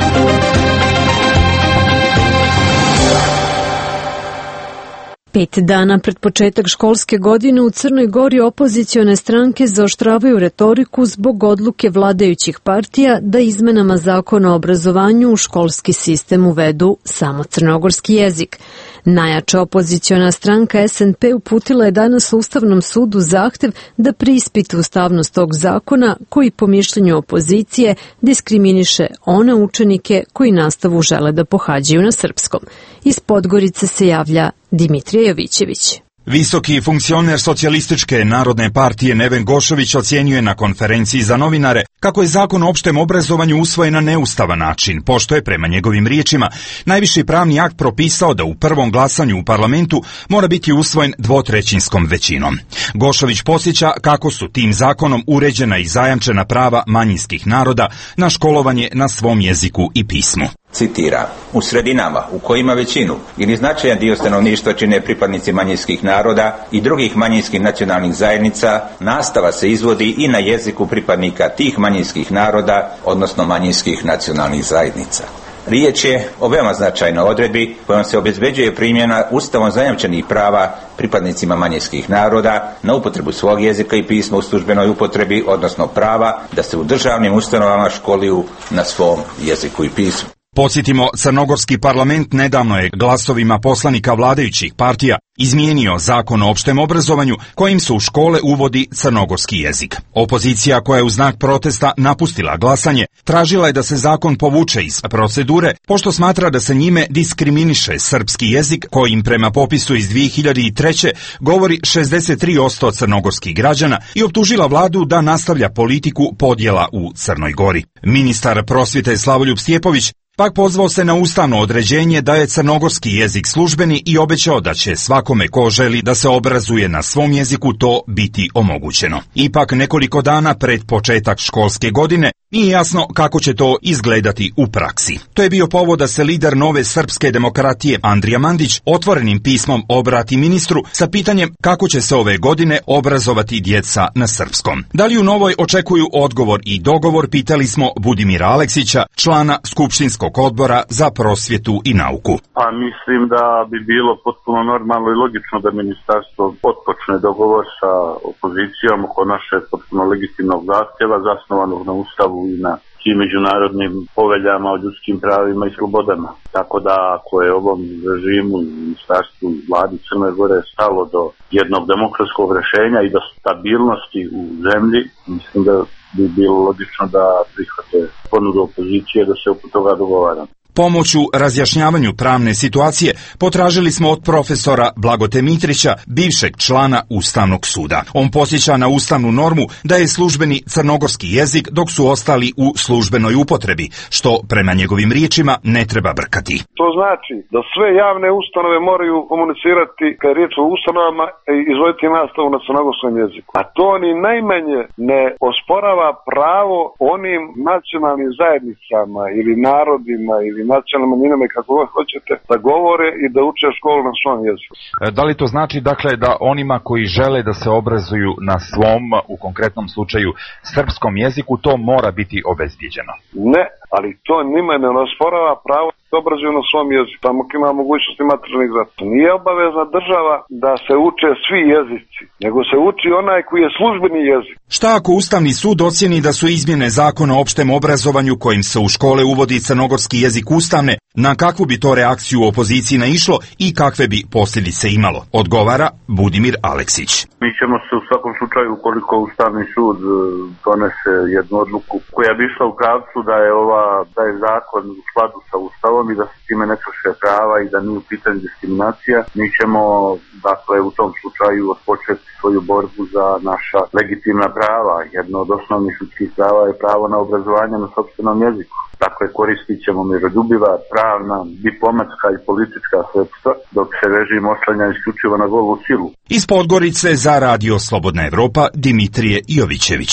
S1: Pet dana pred početak školske godine u Crnoj Gori opozicione stranke zaoštravaju retoriku zbog odluke vladajućih partija da izmenama zakona o obrazovanju u školski sistem uvedu samo crnogorski jezik. Najjača opoziciona stranka SNP uputila je danas Ustavnom sudu zahtev da preispita ustavnost tog zakona koji po mišljenju opozicije diskriminiše one učenike koji nastavu žele da pohađaju na srpskom. Iz Podgorice se javlja Dimitrije Jovićević.
S4: Visoki funkcioner Socijalističke narodne partije Neven Gošović ocjenjuje na konferenciji za novinare kako je zakon o opštem obrazovanju usvojen na neustavan način, pošto je, prema njegovim riječima, najviši pravni akt propisao da u prvom glasanju u parlamentu mora biti usvojen dvotrećinskom većinom. Gošović podsjeća kako su tim zakonom uređena i zajamčena prava manjinskih naroda na školovanje na svom jeziku i pismu.
S8: Citiram, u sredinama u kojima većinu ili značajan dio stanovništva čine pripadnici manjinskih naroda i drugih manjinskih nacionalnih zajednica, nastava se izvodi i na jeziku pripadnika tih manjinskih naroda, odnosno manjinskih nacionalnih zajednica. Riječ je o veoma značajnoj odredbi kojom se obezbeđuje primjena ustavom zajamčenih prava pripadnicima manjinskih naroda na upotrebu svog jezika i pisma u službenoj upotrebi, odnosno prava da se u državnim ustanovama školuju na svom jeziku i pismu.
S4: Podsjetimo, crnogorski parlament nedavno je glasovima poslanika vladajućih partija izmijenio zakon o opštem obrazovanju kojim se u škole uvodi crnogorski jezik. Opozicija koja je u znak protesta napustila glasanje tražila je da se zakon povuče iz procedure pošto smatra da se njime diskriminiše srpski jezik kojim prema popisu iz 2003. govori 63% crnogorskih građana i optužila vladu da nastavlja politiku podjela u Crnoj Gori. Ministar prosvjete Slavoljub Stjepović pak pozvao se na ustavno određenje da je crnogorski jezik službeni i obećao da će svakome ko želi da se obrazuje na svom jeziku to biti omogućeno. Ipak nekoliko dana pred početak školske godine nije jasno kako će to izgledati u praksi. To je bio povod da se lider Nove srpske demokratije Andrija Mandić otvorenim pismom obrati ministru sa pitanjem kako će se ove godine obrazovati djeca na srpskom. Da li u Novoj očekuju odgovor i dogovor, pitali smo Budimira Aleksića, člana Skupštinskog odbora za prosvjetu i nauku.
S9: Pa mislim da bi bilo potpuno normalno i logično da ministarstvo otpočne dogovor sa opozicijom oko naše potpuno legitimnog zahtjeva zasnovanog na Ustavu i na tim međunarodnim poveljama o ljudskim pravima i slobodama. Tako da ako je ovom režimu i ministarstvu i vladi Crne Gore stalo do jednog demokratskog rješenja i do stabilnosti u zemlji, mislim da bi bilo logično da prihvate ponudu opozicije da se oko toga dogovara.
S4: Pomoć u razjašnjavanju pravne situacije potražili smo od profesora Blagote Mitrića, bivšeg člana Ustavnog suda. On podsjeća na ustavnu normu da je službeni crnogorski jezik dok su ostali u službenoj upotrebi, što prema njegovim riječima ne treba brkati.
S20: To znači da sve javne ustanove moraju komunicirati kad je riječ o ustanovama i izvoditi nastavu na crnogorskom jeziku. A to ni najmanje ne osporava pravo onim nacionalnim zajednicama ili narodima ili nacionalnim manjinama i kako god hoćete da govore i da uče školu na svom jeziku.
S10: Da li to znači dakle da onima koji žele da se obrazuju na svom, u konkretnom slučaju srpskom jeziku, to mora biti obezbijeđeno?
S20: Ne, ali to njima ne osporava pravo da se obrazuju na svom jeziku, tamo ima mogućnosti materinskog jezika. Nije obavezna država da se uče svi jezici, nego se uči onaj koji je službeni jezik.
S4: Šta ako Ustavni sud ocjeni da su izmjene zakona o opštem obrazovanju kojim se u škole uvodi crnogorski jezik ustavne, na kakvu bi to reakciju opoziciji naišlo i kakve bi posljedice imalo? Odgovara Budimir Aleksić.
S9: Mi ćemo se u svakom slučaju, ukoliko Ustavni sud donese jednu odluku koja bi išla u pravcu da je zakon u skladu sa Ustavom i da se time ne krše prava i da nije u pitanju diskriminacija, mi ćemo dakle u tom slučaju odpočeti svoju borbu za naša legitimna prava. Jedno od osnovnih ljudskih prava je pravo na obrazovanje na sopstvenom jeziku. Dakle, koristit ćemo miroljubiva, pravna, diplomatska i politička sredstva, dok se režim oslanja isključivo na golu silu.
S4: Iz Podgorice za Radio Slobodna Evropa, Dimitrije Jovićević.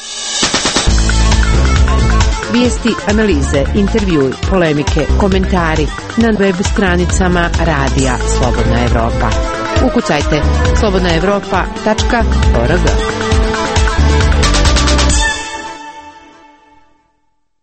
S10: Vijesti, analize, intervjui, polemike, komentari na web stranicama Radija Slobodna Evropa. Ukucajte slobodnaevropa.org.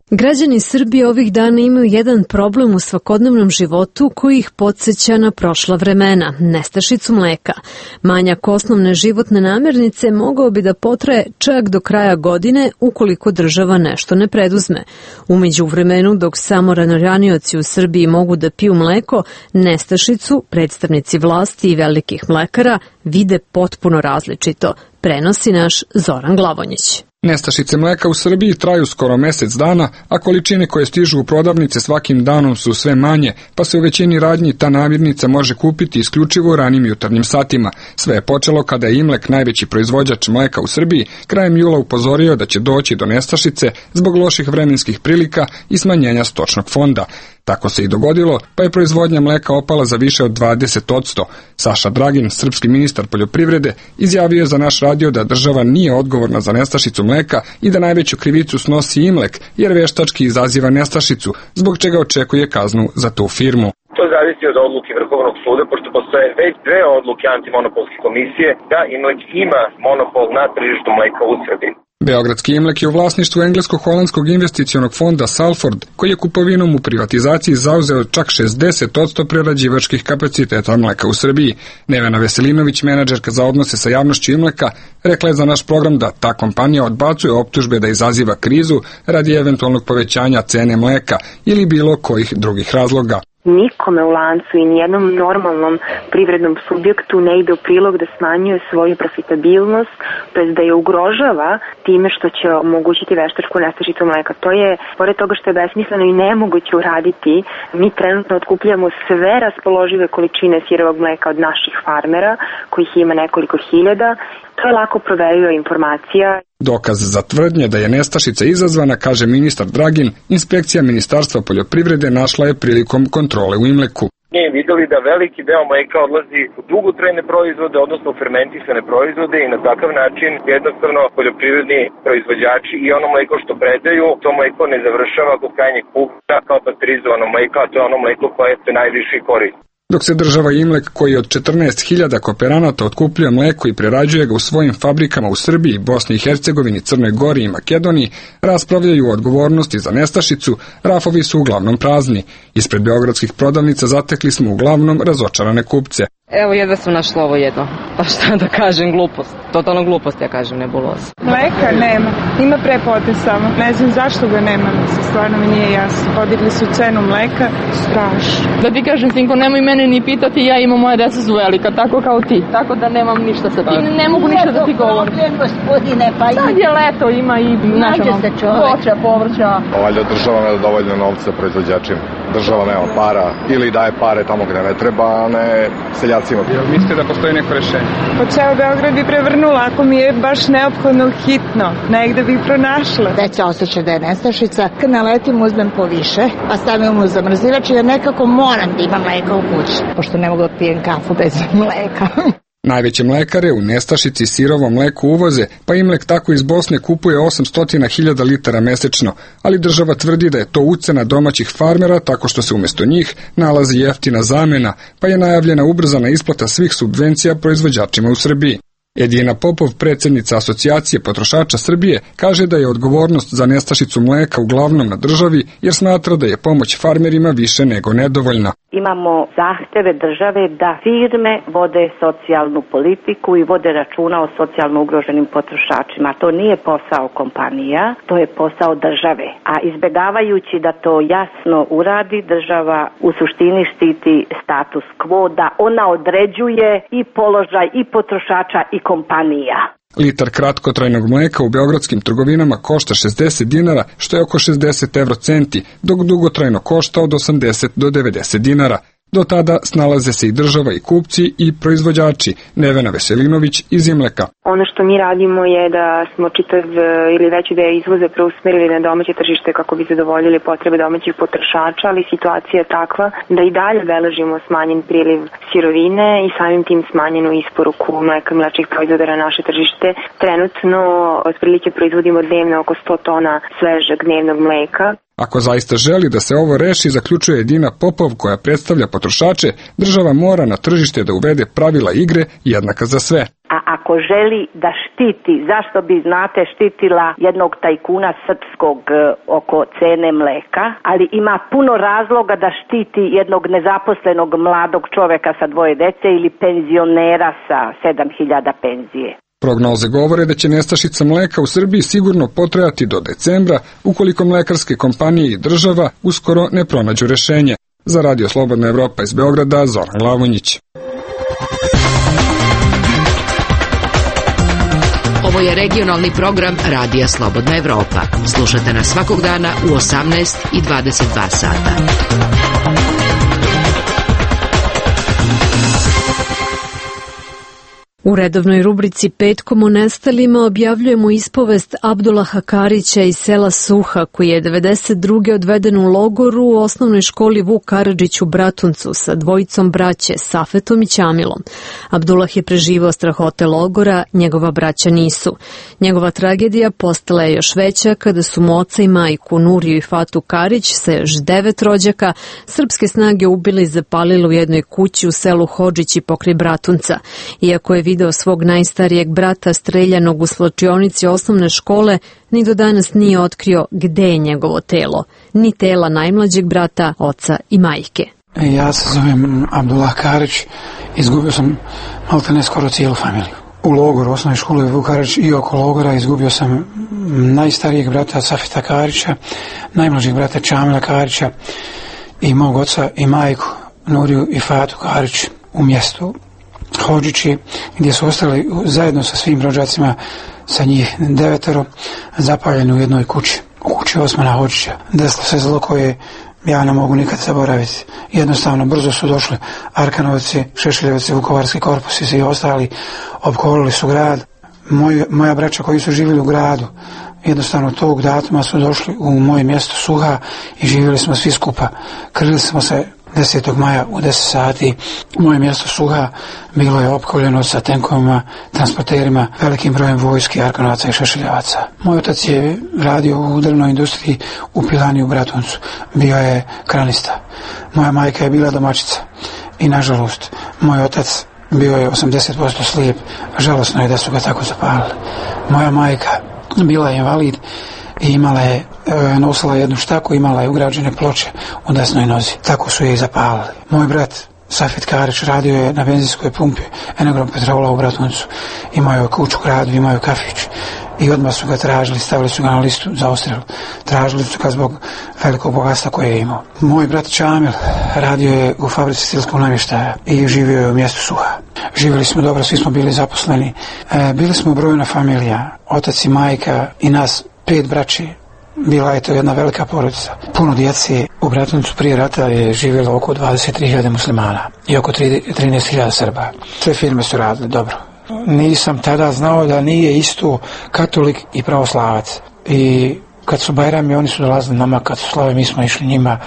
S1: Građani Srbije ovih dana imaju jedan problem u svakodnevnom životu koji ih podsjeća na prošla vremena, nestašicu mleka. Manjak osnovne životne namirnice mogao bi da potraje čak do kraja godine ukoliko država nešto ne preduzme. Umeđu vremenu, dok samo ranoranioci u Srbiji mogu da piju mleko, nestašicu predstavnici vlasti i velikih mlekara vide potpuno različito, prenosi naš Zoran Glavonjić.
S11: Nestašice mleka u Srbiji traju skoro mesec dana, a količine koje stižu u prodavnice svakim danom su sve manje, pa se u većini radnji ta namirnica može kupiti isključivo u ranim jutarnjim satima. Sve je počelo kada je Imlek, najveći proizvođač mleka u Srbiji, krajem jula upozorio da će doći do nestašice zbog loših vremenskih prilika i smanjenja stočnog fonda. Tako se i dogodilo, pa je proizvodnja mleka opala za više od 20%. Saša Dragin, srpski ministar poljoprivrede, izjavio je za naš radio da država nije odgovorna za nestašicu mleka i da najveću krivicu snosi Imlek, jer veštački izaziva nestašicu, zbog čega očekuje kaznu za tu firmu.
S13: To zavisi od odluke Vrhovnog suda, pošto postoje već dve odluke antimonopolske komisije da Imlek ima monopol na tržištu mleka u Srbiji.
S11: Beogradski Imlek je u vlasništvu englesko-holandskog investicionog fonda Salford, koji je kupovinom u privatizaciji zauzeo čak 60% prerađivačkih kapaciteta mleka u Srbiji. Nevena Veselinović, menadžerka za odnose sa javnošću Imleka, rekla je za naš program da ta kompanija odbacuje optužbe da izaziva krizu radi eventualnog povećanja cene mleka ili bilo kojih drugih razloga.
S14: Nikome u lancu i nijednom normalnom privrednom subjektu ne ide u prilog da smanjuje svoju profitabilnost, bez da je ugrožava time što će omogućiti veštačku nestašicu mleka. To je, pored toga što je besmisleno i nemoguće uraditi, mi trenutno otkupljamo sve raspoložive količine sirovog mleka od naših farmera, kojih ima nekoliko hiljada. To je lako proverljiva informacija.
S11: Dokaz za tvrdnje da je nestašica izazvana, kaže ministar Dragin, inspekcija Ministarstva poljoprivrede našla je prilikom kontrole u Imleku.
S13: Mi je videli da veliki deo mleka odlazi u dugotrajne proizvode, odnosno fermentisane proizvode i na takav način jednostavno poljoprivredni proizvođači i ono mleko što predaju, to mleko ne završava kod krajnjeg kupca kao pasterizovano mleko, a to je ono mleko koje se najviše koristi.
S11: Dok se država Imlek, koji od 14.000 kooperanata otkupljuje mleko i prerađuje ga u svojim fabrikama u Srbiji, Bosni i Hercegovini, Crnoj Gori i Makedoniji, raspravljaju o odgovornosti za nestašicu, rafovi su uglavnom prazni. Ispred beogradskih prodavnica zatekli smo uglavnom razočarane kupce.
S5: Evo, jedva sam našla ovo jedno. Pa šta da kažem, glupost. Totalno glupost, ja kažem, nebuloza.
S6: Mleka nema. Ima prepote samo. Ne znam zašto ga nema. Stvarno mi nije jasno. Podigli su cenu mleka. Strašno.
S15: Da ti kažem, sinko, nemoj mene ni pitati, ja imam, moja deca su velika, tako kao ti. Tako da nemam ništa sa tim. Ne mogu ništa da ti govorim. Sad je leto, ima i voća, povrća.
S16: Valjda država ne da dovoljno novca proizvođačima. Država nema para ili daje pare tamo gde ne treba, a ne seljacima.
S11: Jel mislite da postoji neko rešenje?
S6: Pa ceo Beograd bi prevrnula ako mi je baš neophodno hitno. Negde bi pronašla.
S17: Deca osjeća da je nestašica. Kad naletim uzmem po više, pa stavim u zamrzivač jer nekako moram da imam mleka u kući. Pošto ne mogu da pijem kafu bez mleka.
S11: Najveće mlekare u nestašici sirovo mleko uvoze, pa Imlek tako iz Bosne kupuje 800.000 litara mesečno, ali država tvrdi da je to ucena domaćih farmera tako što se umjesto njih nalazi jeftina zamena, pa je najavljena ubrzana isplata svih subvencija proizvođačima u Srbiji. Edina Popov, predsjednica Asocijacije potrošača Srbije, kaže da je odgovornost za nestašicu mleka uglavnom na državi, jer smatra da je pomoć farmerima više nego nedovoljna.
S22: Imamo zahteve države da firme vode socijalnu politiku i vode računa o socijalno ugroženim potrošačima. To nije posao kompanija, to je posao države. A izbjegavajući da to jasno uradi, država u suštini štiti status quo, da ona određuje i položaj i potrošača i kompanija.
S11: Litar kratkotrajnog mleka u beogradskim trgovinama košta 60 dinara, što je oko 60 evrocenti, dok dugotrajno košta od 80 do 90 dinara. Do tada snalaze se i država i kupci i proizvođači. Nevena Veselinović iz Imleka.
S14: Ono što mi radimo je da smo čitav ili veći deo izvoza preusmerili na domaće tržište kako bi zadovoljili potrebe domaćih potrošača, ali situacija je takva da i dalje beležimo smanjen priliv sirovine i samim tim smanjenu isporuku mleka i mlečnih proizvoda na naše tržište. Trenutno otprilike proizvodimo dnevno oko 100 tona svežeg dnevnog mleka.
S11: Ako zaista želi da se ovo reši, zaključuje Edina Popov, koja predstavlja potrošače, država mora na tržište da uvede pravila igre jednaka za sve.
S22: A ako želi da štiti, zašto bi, znate, štitila jednog tajkuna srpskog oko cene mleka, ali ima puno razloga da štiti jednog nezaposlenog mladog čoveka sa 2 dece ili penzionera sa 7.000 penzije.
S11: Prognoze govore da će nestašica mleka u Srbiji sigurno potrajati do decembra ukoliko mlekarske kompanije i država uskoro ne pronađu rešenje. Za Radio Slobodna Evropa iz Beograda, Zoran Glavonjić.
S3: Ovo je regionalni program Radija Slobodna Evropa. Slušate nas svakog dana u 18 i 22 sata.
S1: U redovnoj rubrici Petkom o nestalima objavljujemo ispovest Abdulaha Karića iz sela Suha, koji je 1992. odveden u logoru u osnovnoj školi Vuk Karadžić u Bratuncu sa 2 braće, Safetom i Ćamilom. Abdulah je preživao strahote logora, njegova braća nisu. Njegova tragedija postala je još veća kada su mu oca i majku Nuriju i Fatu Karić sa još 9 rođaka srpske snage ubili i zapalili u jednoj kući u selu Hodžići pokraj Bratunca. Iako je video svog najstarijeg brata streljanog u slačionici osnovne škole, ni do danas nije otkrio gde je njegovo telo, ni tela najmlađeg brata, oca i majke.
S7: Ja se zovem Abdullah Karić, izgubio sam maltene skoro cijelu familiju. U logoru, osnovnoj školi Vuk Karadžić i oko logora izgubio sam najstarijeg brata Safeta Karića, najmlađeg brata Ćamila Karića i mog oca i majku Nuriju i Fatu Karić u mjestu Hodžići, gdje su ostali zajedno sa svim rođacima, sa njih 9, zapaljeni u jednoj kući, u kući Osmana Hodžića. Desilo se zlo koje ja ne mogu nikad zaboraviti. Jednostavno, brzo su došli Arkanovci, Šešeljevci, Vukovarski korpus i svi ostali, opkolili su grad. Moja braća koji su živjeli u gradu, jednostavno tog datuma su došli u moje mjesto Suha i živjeli smo svi skupa. Krili smo se 10. maja u 10 sati. Moje mjesto Suha bilo je opkoljeno sa tenkovima, transporterima, velikim brojem vojski, Arkanovaca i Šešeljevaca. Moj otac je radio u drvnoj industriji u Pilani u Bratuncu. Bio je kranista. Moja majka je bila domaćica. I nažalost, moj otac bio je 80% slijep. Žalosno je da su ga tako zapalili. Moja majka bila je invalid i imala je, nosila jednu štaku, imala je ugrađene ploče u desnoj nozi. Tako su je i zapalili. Moj brat Safet Karić radio je na benzinskoj pumpi Enegrom Petrola u Bratuncu. Imao je kuću u gradu, imao je kafić. I odmah su ga tražili, stavili su ga na listu za odstrel. Tražili su ga zbog velikog bogatstva koje je imao. Moj brat Ćamil radio je u fabrici stilskog namještaja i živio je u mjestu Suha. Živjeli smo dobro, svi smo bili zaposleni. Bili smo brojna familija, otac i majka i nas 5 braći. Bila je to jedna velika porodica. Puno djece. U Bratuncu prije rata je živjelo oko 23.000 muslimana i oko 13.000 Srba. Sve firme su radile dobro. Nisam tada znao da nije isto katolik i pravoslavac. I kad su Bajrami, oni su dolazili nama, kad su slave, mi smo išli njima.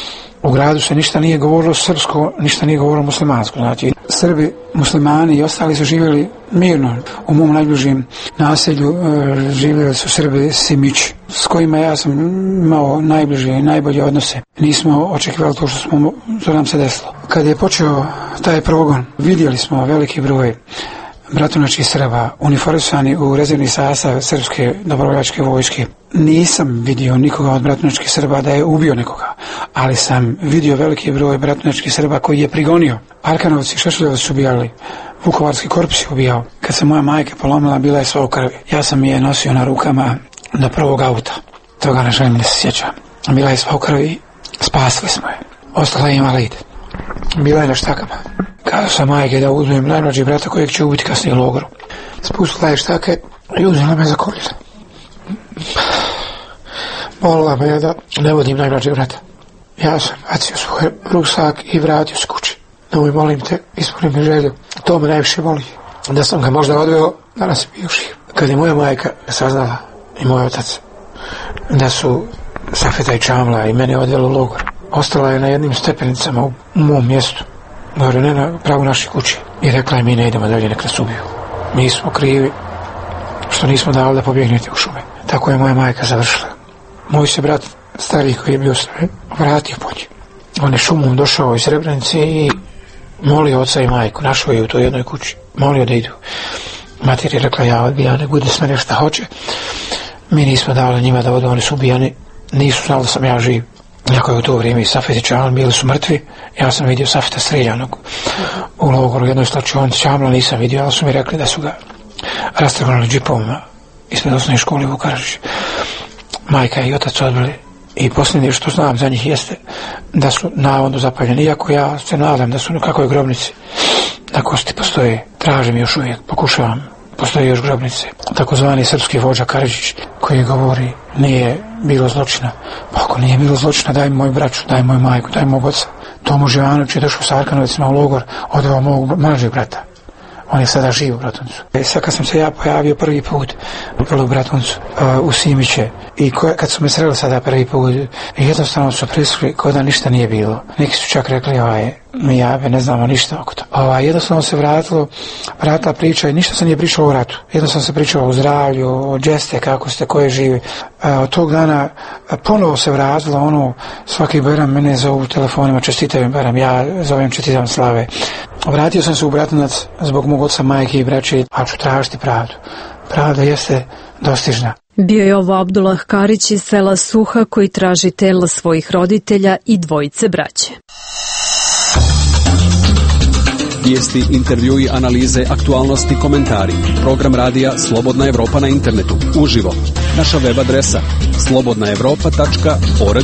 S7: U gradu se ništa nije govorilo srpsko, ništa nije govorilo muslimansko. Znači, Srbi, muslimani i ostali su živjeli mirno. U mom najbližim naselju živjeli su Srbi Simić, s kojima ja sam imao najbliže i najbolje odnose. Nismo očekivali to što nam se desilo. Kad je počeo taj progon, vidjeli smo veliki broj bratunačkih Srba uniformisani u rezervni sastav srpske dobrovoljačke vojske. Nisam vidio nikoga od bratunačkih Srba da je ubio nekoga, ali sam vidio veliki broj bratunačkih Srba koji je prigonio. Arkanovci i Šešeljevci su ubijali, Vukovarski korpus je ubijao. Kad se moja majka polomila, bila je sva u krvi. Ja sam je nosio na rukama do prvog auta. Toga ne želim da se sjećam. Bila je sva u krvi, spasili smo je. Ostala je invalid. Bila je na štakama. Kazao sam majke da uzmem najmlađi brata kojeg će ubiti kasnije u logoru. Spustila je štake i uzela me za koljena. Molila me da ne vodim najmlađi brata. Ja sam bacio svoj ruksak i vratio se kući. Nemoj, molim te, ispuni mi želju. To me najviše boli. Da sam ga možda odveo, danas je bio živ. Kad je moja majka saznala i moj otac da su Safeta i Ćamla i mene odveli u logor, ostala je na jednim stepenicama u mom mjestu, gore ne na pragu naše kući, i rekla je: mi ne idemo dalje, nek nas ubiju. Mi smo krivi što nismo dali da pobjegnete u šume. Tako je moja majka završila. Moj se brat stariji koji je bio sve vratio po njih. On je šumom došao iz Srebrenice i molio oca i majku, našao je u toj jednoj kući, molio da idu. Mater je rekla ja odbijam, ne bude s mene šta hoće. Mi nismo dali njima da odu, oni su ubijani, nisu znali da sam ja živ. Iako je u to vrijeme i Safet i Čamlan bili su mrtvi, ja sam vidio Safeta streljanog u logoru, jednoj slačionici. Čamla nisam vidio, ali su mi rekli da su ga rastrgnuli džipovima ispred osnovne škole u Karadžiću. Majka i otac odbili i posljednje što znam za njih jeste da su navodno zapaljeni, iako ja se nadam da su na kakvoj grobnici na kosti postoje, tražim još uvijek, pokušavam, postoje još grobnice. Takozvani srpski vođa Karadžić koji govori nije bilo zločina. Pa ako nije bilo zločina, daj mi moju braću, daj moju majku, daj mog oca. Tomo Živanović je došao sa Arkanovicima u logor, odveo mog mlađeg brata. On je sada živ u Bratuncu. Sad kad sam se ja pojavio prvi put u Bratuncu, u Simiće, i kad su me sreli sada prvi put, jednostavno su prisutili kao da ništa nije bilo. Neki su čak rekli, mi jabe, ne znamo ništa oko toga. Jednostavno se vratila priča i ništa se nije pričalo o ratu. Jednostavno se pričalo o zdravlju, o džeste, kako ste, koje živi. Od tog dana ponovo se vratilo svaki Bajram mene zovu telefonima, čestitaju Bajram, ja zovem čestitam Slave. Vratio sam se u Bratunac zbog mog oca, majke i braće, a ću tražiti pravdu. Pravda jeste dostižna.
S1: Bio je ovo Abdullah Karić iz sela Suha koji traži tela svojih roditelja i dvojice braće.
S2: Vijesti, intervjui, analize, aktualnosti, komentari. Program radija Slobodna Evropa na internetu. Uživo. Naša web adresa slobodnaevropa.org.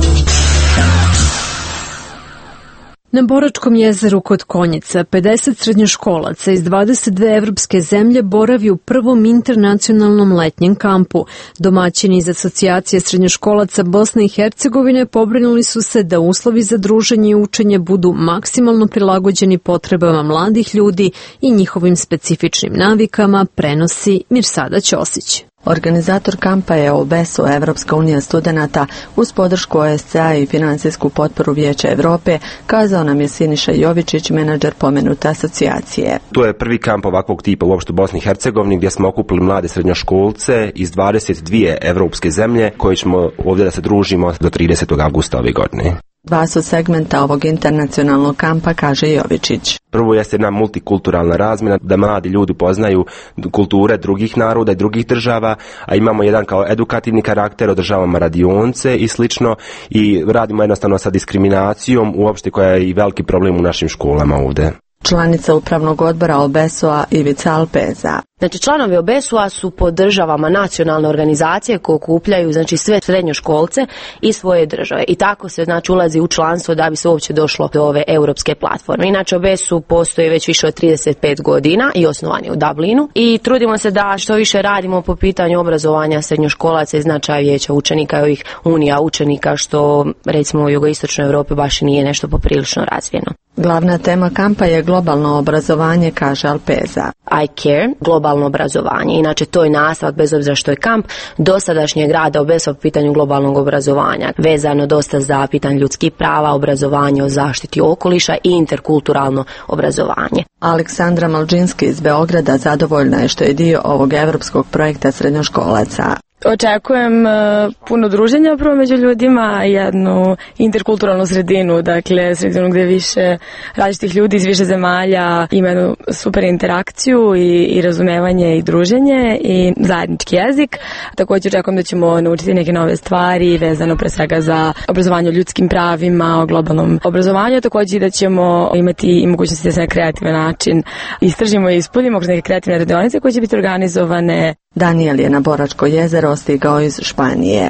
S1: Na Boračkom jezeru kod Konjica 50 srednjoškolaca iz 22 evropske zemlje boravi u prvom internacionalnom letnjem kampu. Domaćini iz Asocijacije srednjoškolaca Bosne i Hercegovine pobrinuli su se da uslovi za druženje i učenje budu maksimalno prilagođeni potrebama mladih ljudi i njihovim specifičnim navikama, prenosi Mirsada Ćosić.
S18: Organizator kampa je OBESO, Evropska unija studenata, uz podršku OSCE i finansijsku potporu Vijeća Evrope, kazao nam je Siniša Jovičić, menadžer pomenute asocijacije.
S19: To je prvi kamp ovakvog tipa uopšte u Bosni i Hercegovini gdje smo okupili mlade srednjoškolce iz 22 evropske zemlje koji ćemo ovdje da se družimo do 30. augusta ove godine.
S18: Dva su segmenta ovog internacionalnog kampa, kaže Jovičić.
S19: Prvo jeste jedna multikulturalna razmjena, da mladi ljudi poznaju kulture drugih naroda i drugih država, a imamo jedan kao edukativni karakter, održavamo radionce i slično i radimo jednostavno sa diskriminacijom uopšte koja je i veliki problem u našim školama ovdje.
S18: Članica upravnog odbora OBESO-a Ivica Alpeza.
S21: Znači, članovi OBESO-a su po državama nacionalne organizacije koje okupljaju sve srednjoškolce i svoje države. I tako se ulazi u članstvo da bi se uopće došlo do ove europske platforme. Inače, OBESO postoji već više od 35 godina i osnovan je u Dublinu i trudimo se da što više radimo po pitanju obrazovanja srednjoškolaca i značaja Vijeća učenika i ovih unija učenika, što recimo u jugoistočnoj Europi baš nije nešto poprilično razvijeno.
S18: Glavna tema kampa je globalno obrazovanje, kaže Alpeza.
S21: I care, globalno obrazovanje. Inače, to je nastavak, bez obzira što je kamp, dosadašnjeg rada OBESO po pitanju globalnog obrazovanja, vezano dosta za pitanje ljudskih prava, obrazovanje o zaštiti okoliša i interkulturalno obrazovanje.
S18: Aleksandra Malđinski iz Beograda zadovoljna je što je dio ovog evropskog projekta srednjoškolaca.
S23: Očekujem puno druženja prvo među ljudima, jednu interkulturalnu sredinu, dakle sredinu gdje više različitih ljudi iz više zemalja ima jednu super interakciju i razumevanje i druženje i zajednički jezik. Također očekujem da ćemo naučiti neke nove stvari vezano pre svega za obrazovanje o ljudskim pravima, o globalnom obrazovanju, također da ćemo imati i mogućnosti da se na kreativan način istražimo i ispoljimo kroz neke kreativne radionice koje će biti organizovane.
S18: Daniel je na Boračko jezero stigao iz Španije.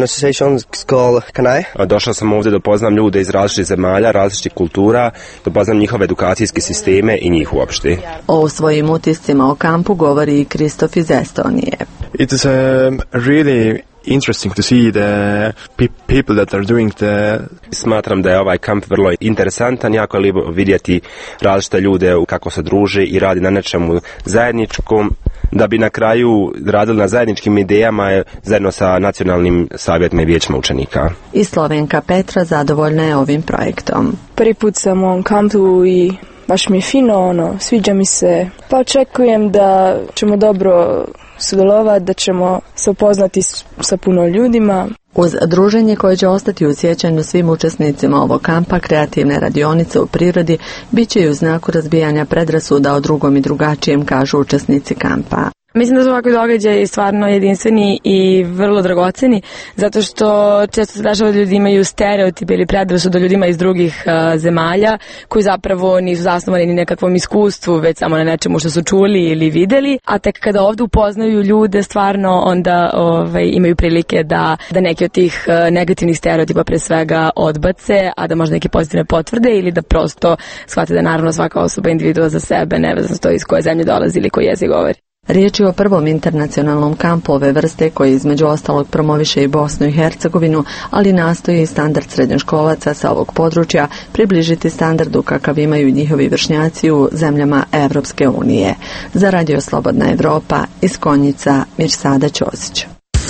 S19: Došao sam ovdje da poznam ljude iz različitih zemalja, različitih kultura, da poznam njihove edukacijske sisteme i njih uopšte.
S18: O svojim utiscima o kampu govori i Kristof iz Estonije.
S24: It is really interesting to see the people that are doing the...
S19: Smatram da je ovaj kamp vrlo interesantan, jako je lijepo vidjeti različite ljude kako se druže i radi na nečemu zajedničkom, da bi na kraju radili na zajedničkim idejama zajedno sa nacionalnim savjetima i vijećima učenika.
S18: I Slovenka Petra zadovoljna je ovim projektom.
S25: Prvi put sam u ovom kampu i baš mi je fino, sviđa mi se. Pa očekujem da ćemo dobro sudjelovati, da ćemo se upoznati sa puno ljudima.
S18: Uz druženje koje će ostati u sjećanju svim učesnicima ovog kampa, kreativne radionice u prirodi bit će i u znaku razbijanja predrasuda o drugom i drugačijem, kažu učesnici kampa.
S23: Mislim da su ovakvi događaji stvarno jedinstveni i vrlo dragoceni, zato što često se dešava da ljudi imaju stereotipe ili predrasude o ljudima iz drugih zemalja, koji zapravo nisu zasnovani ni nekakvom iskustvu, već samo na nečemu što su čuli ili videli, a tek kada ovdje upoznaju ljude stvarno onda imaju prilike da neki od tih negativnih stereotipa pre svega odbace, a da možda neke pozitivne potvrde ili da prosto shvate da naravno svaka osoba individua za sebe, nevezano to iz koje zemlje dolazi ili koji jezik govori.
S18: Riječ je o prvom internacionalnom kampu ove vrste koji između ostalog promoviše i Bosnu i Hercegovinu, ali nastoji i standard srednjoškolaca sa ovog područja približiti standardu kakav imaju njihovi vršnjaci u zemljama Evropske unije. Za Radio Slobodna Evropa iz Konjica, Mirsada Ćosić.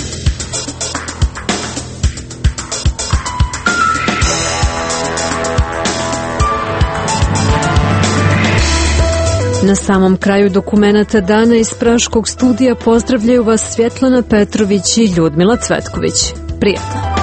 S1: Na samom kraju dokumenata dana iz Praškog studija pozdravljaju vas Svjetlana Petrović i Ljudmila Cvetković. Prijatno!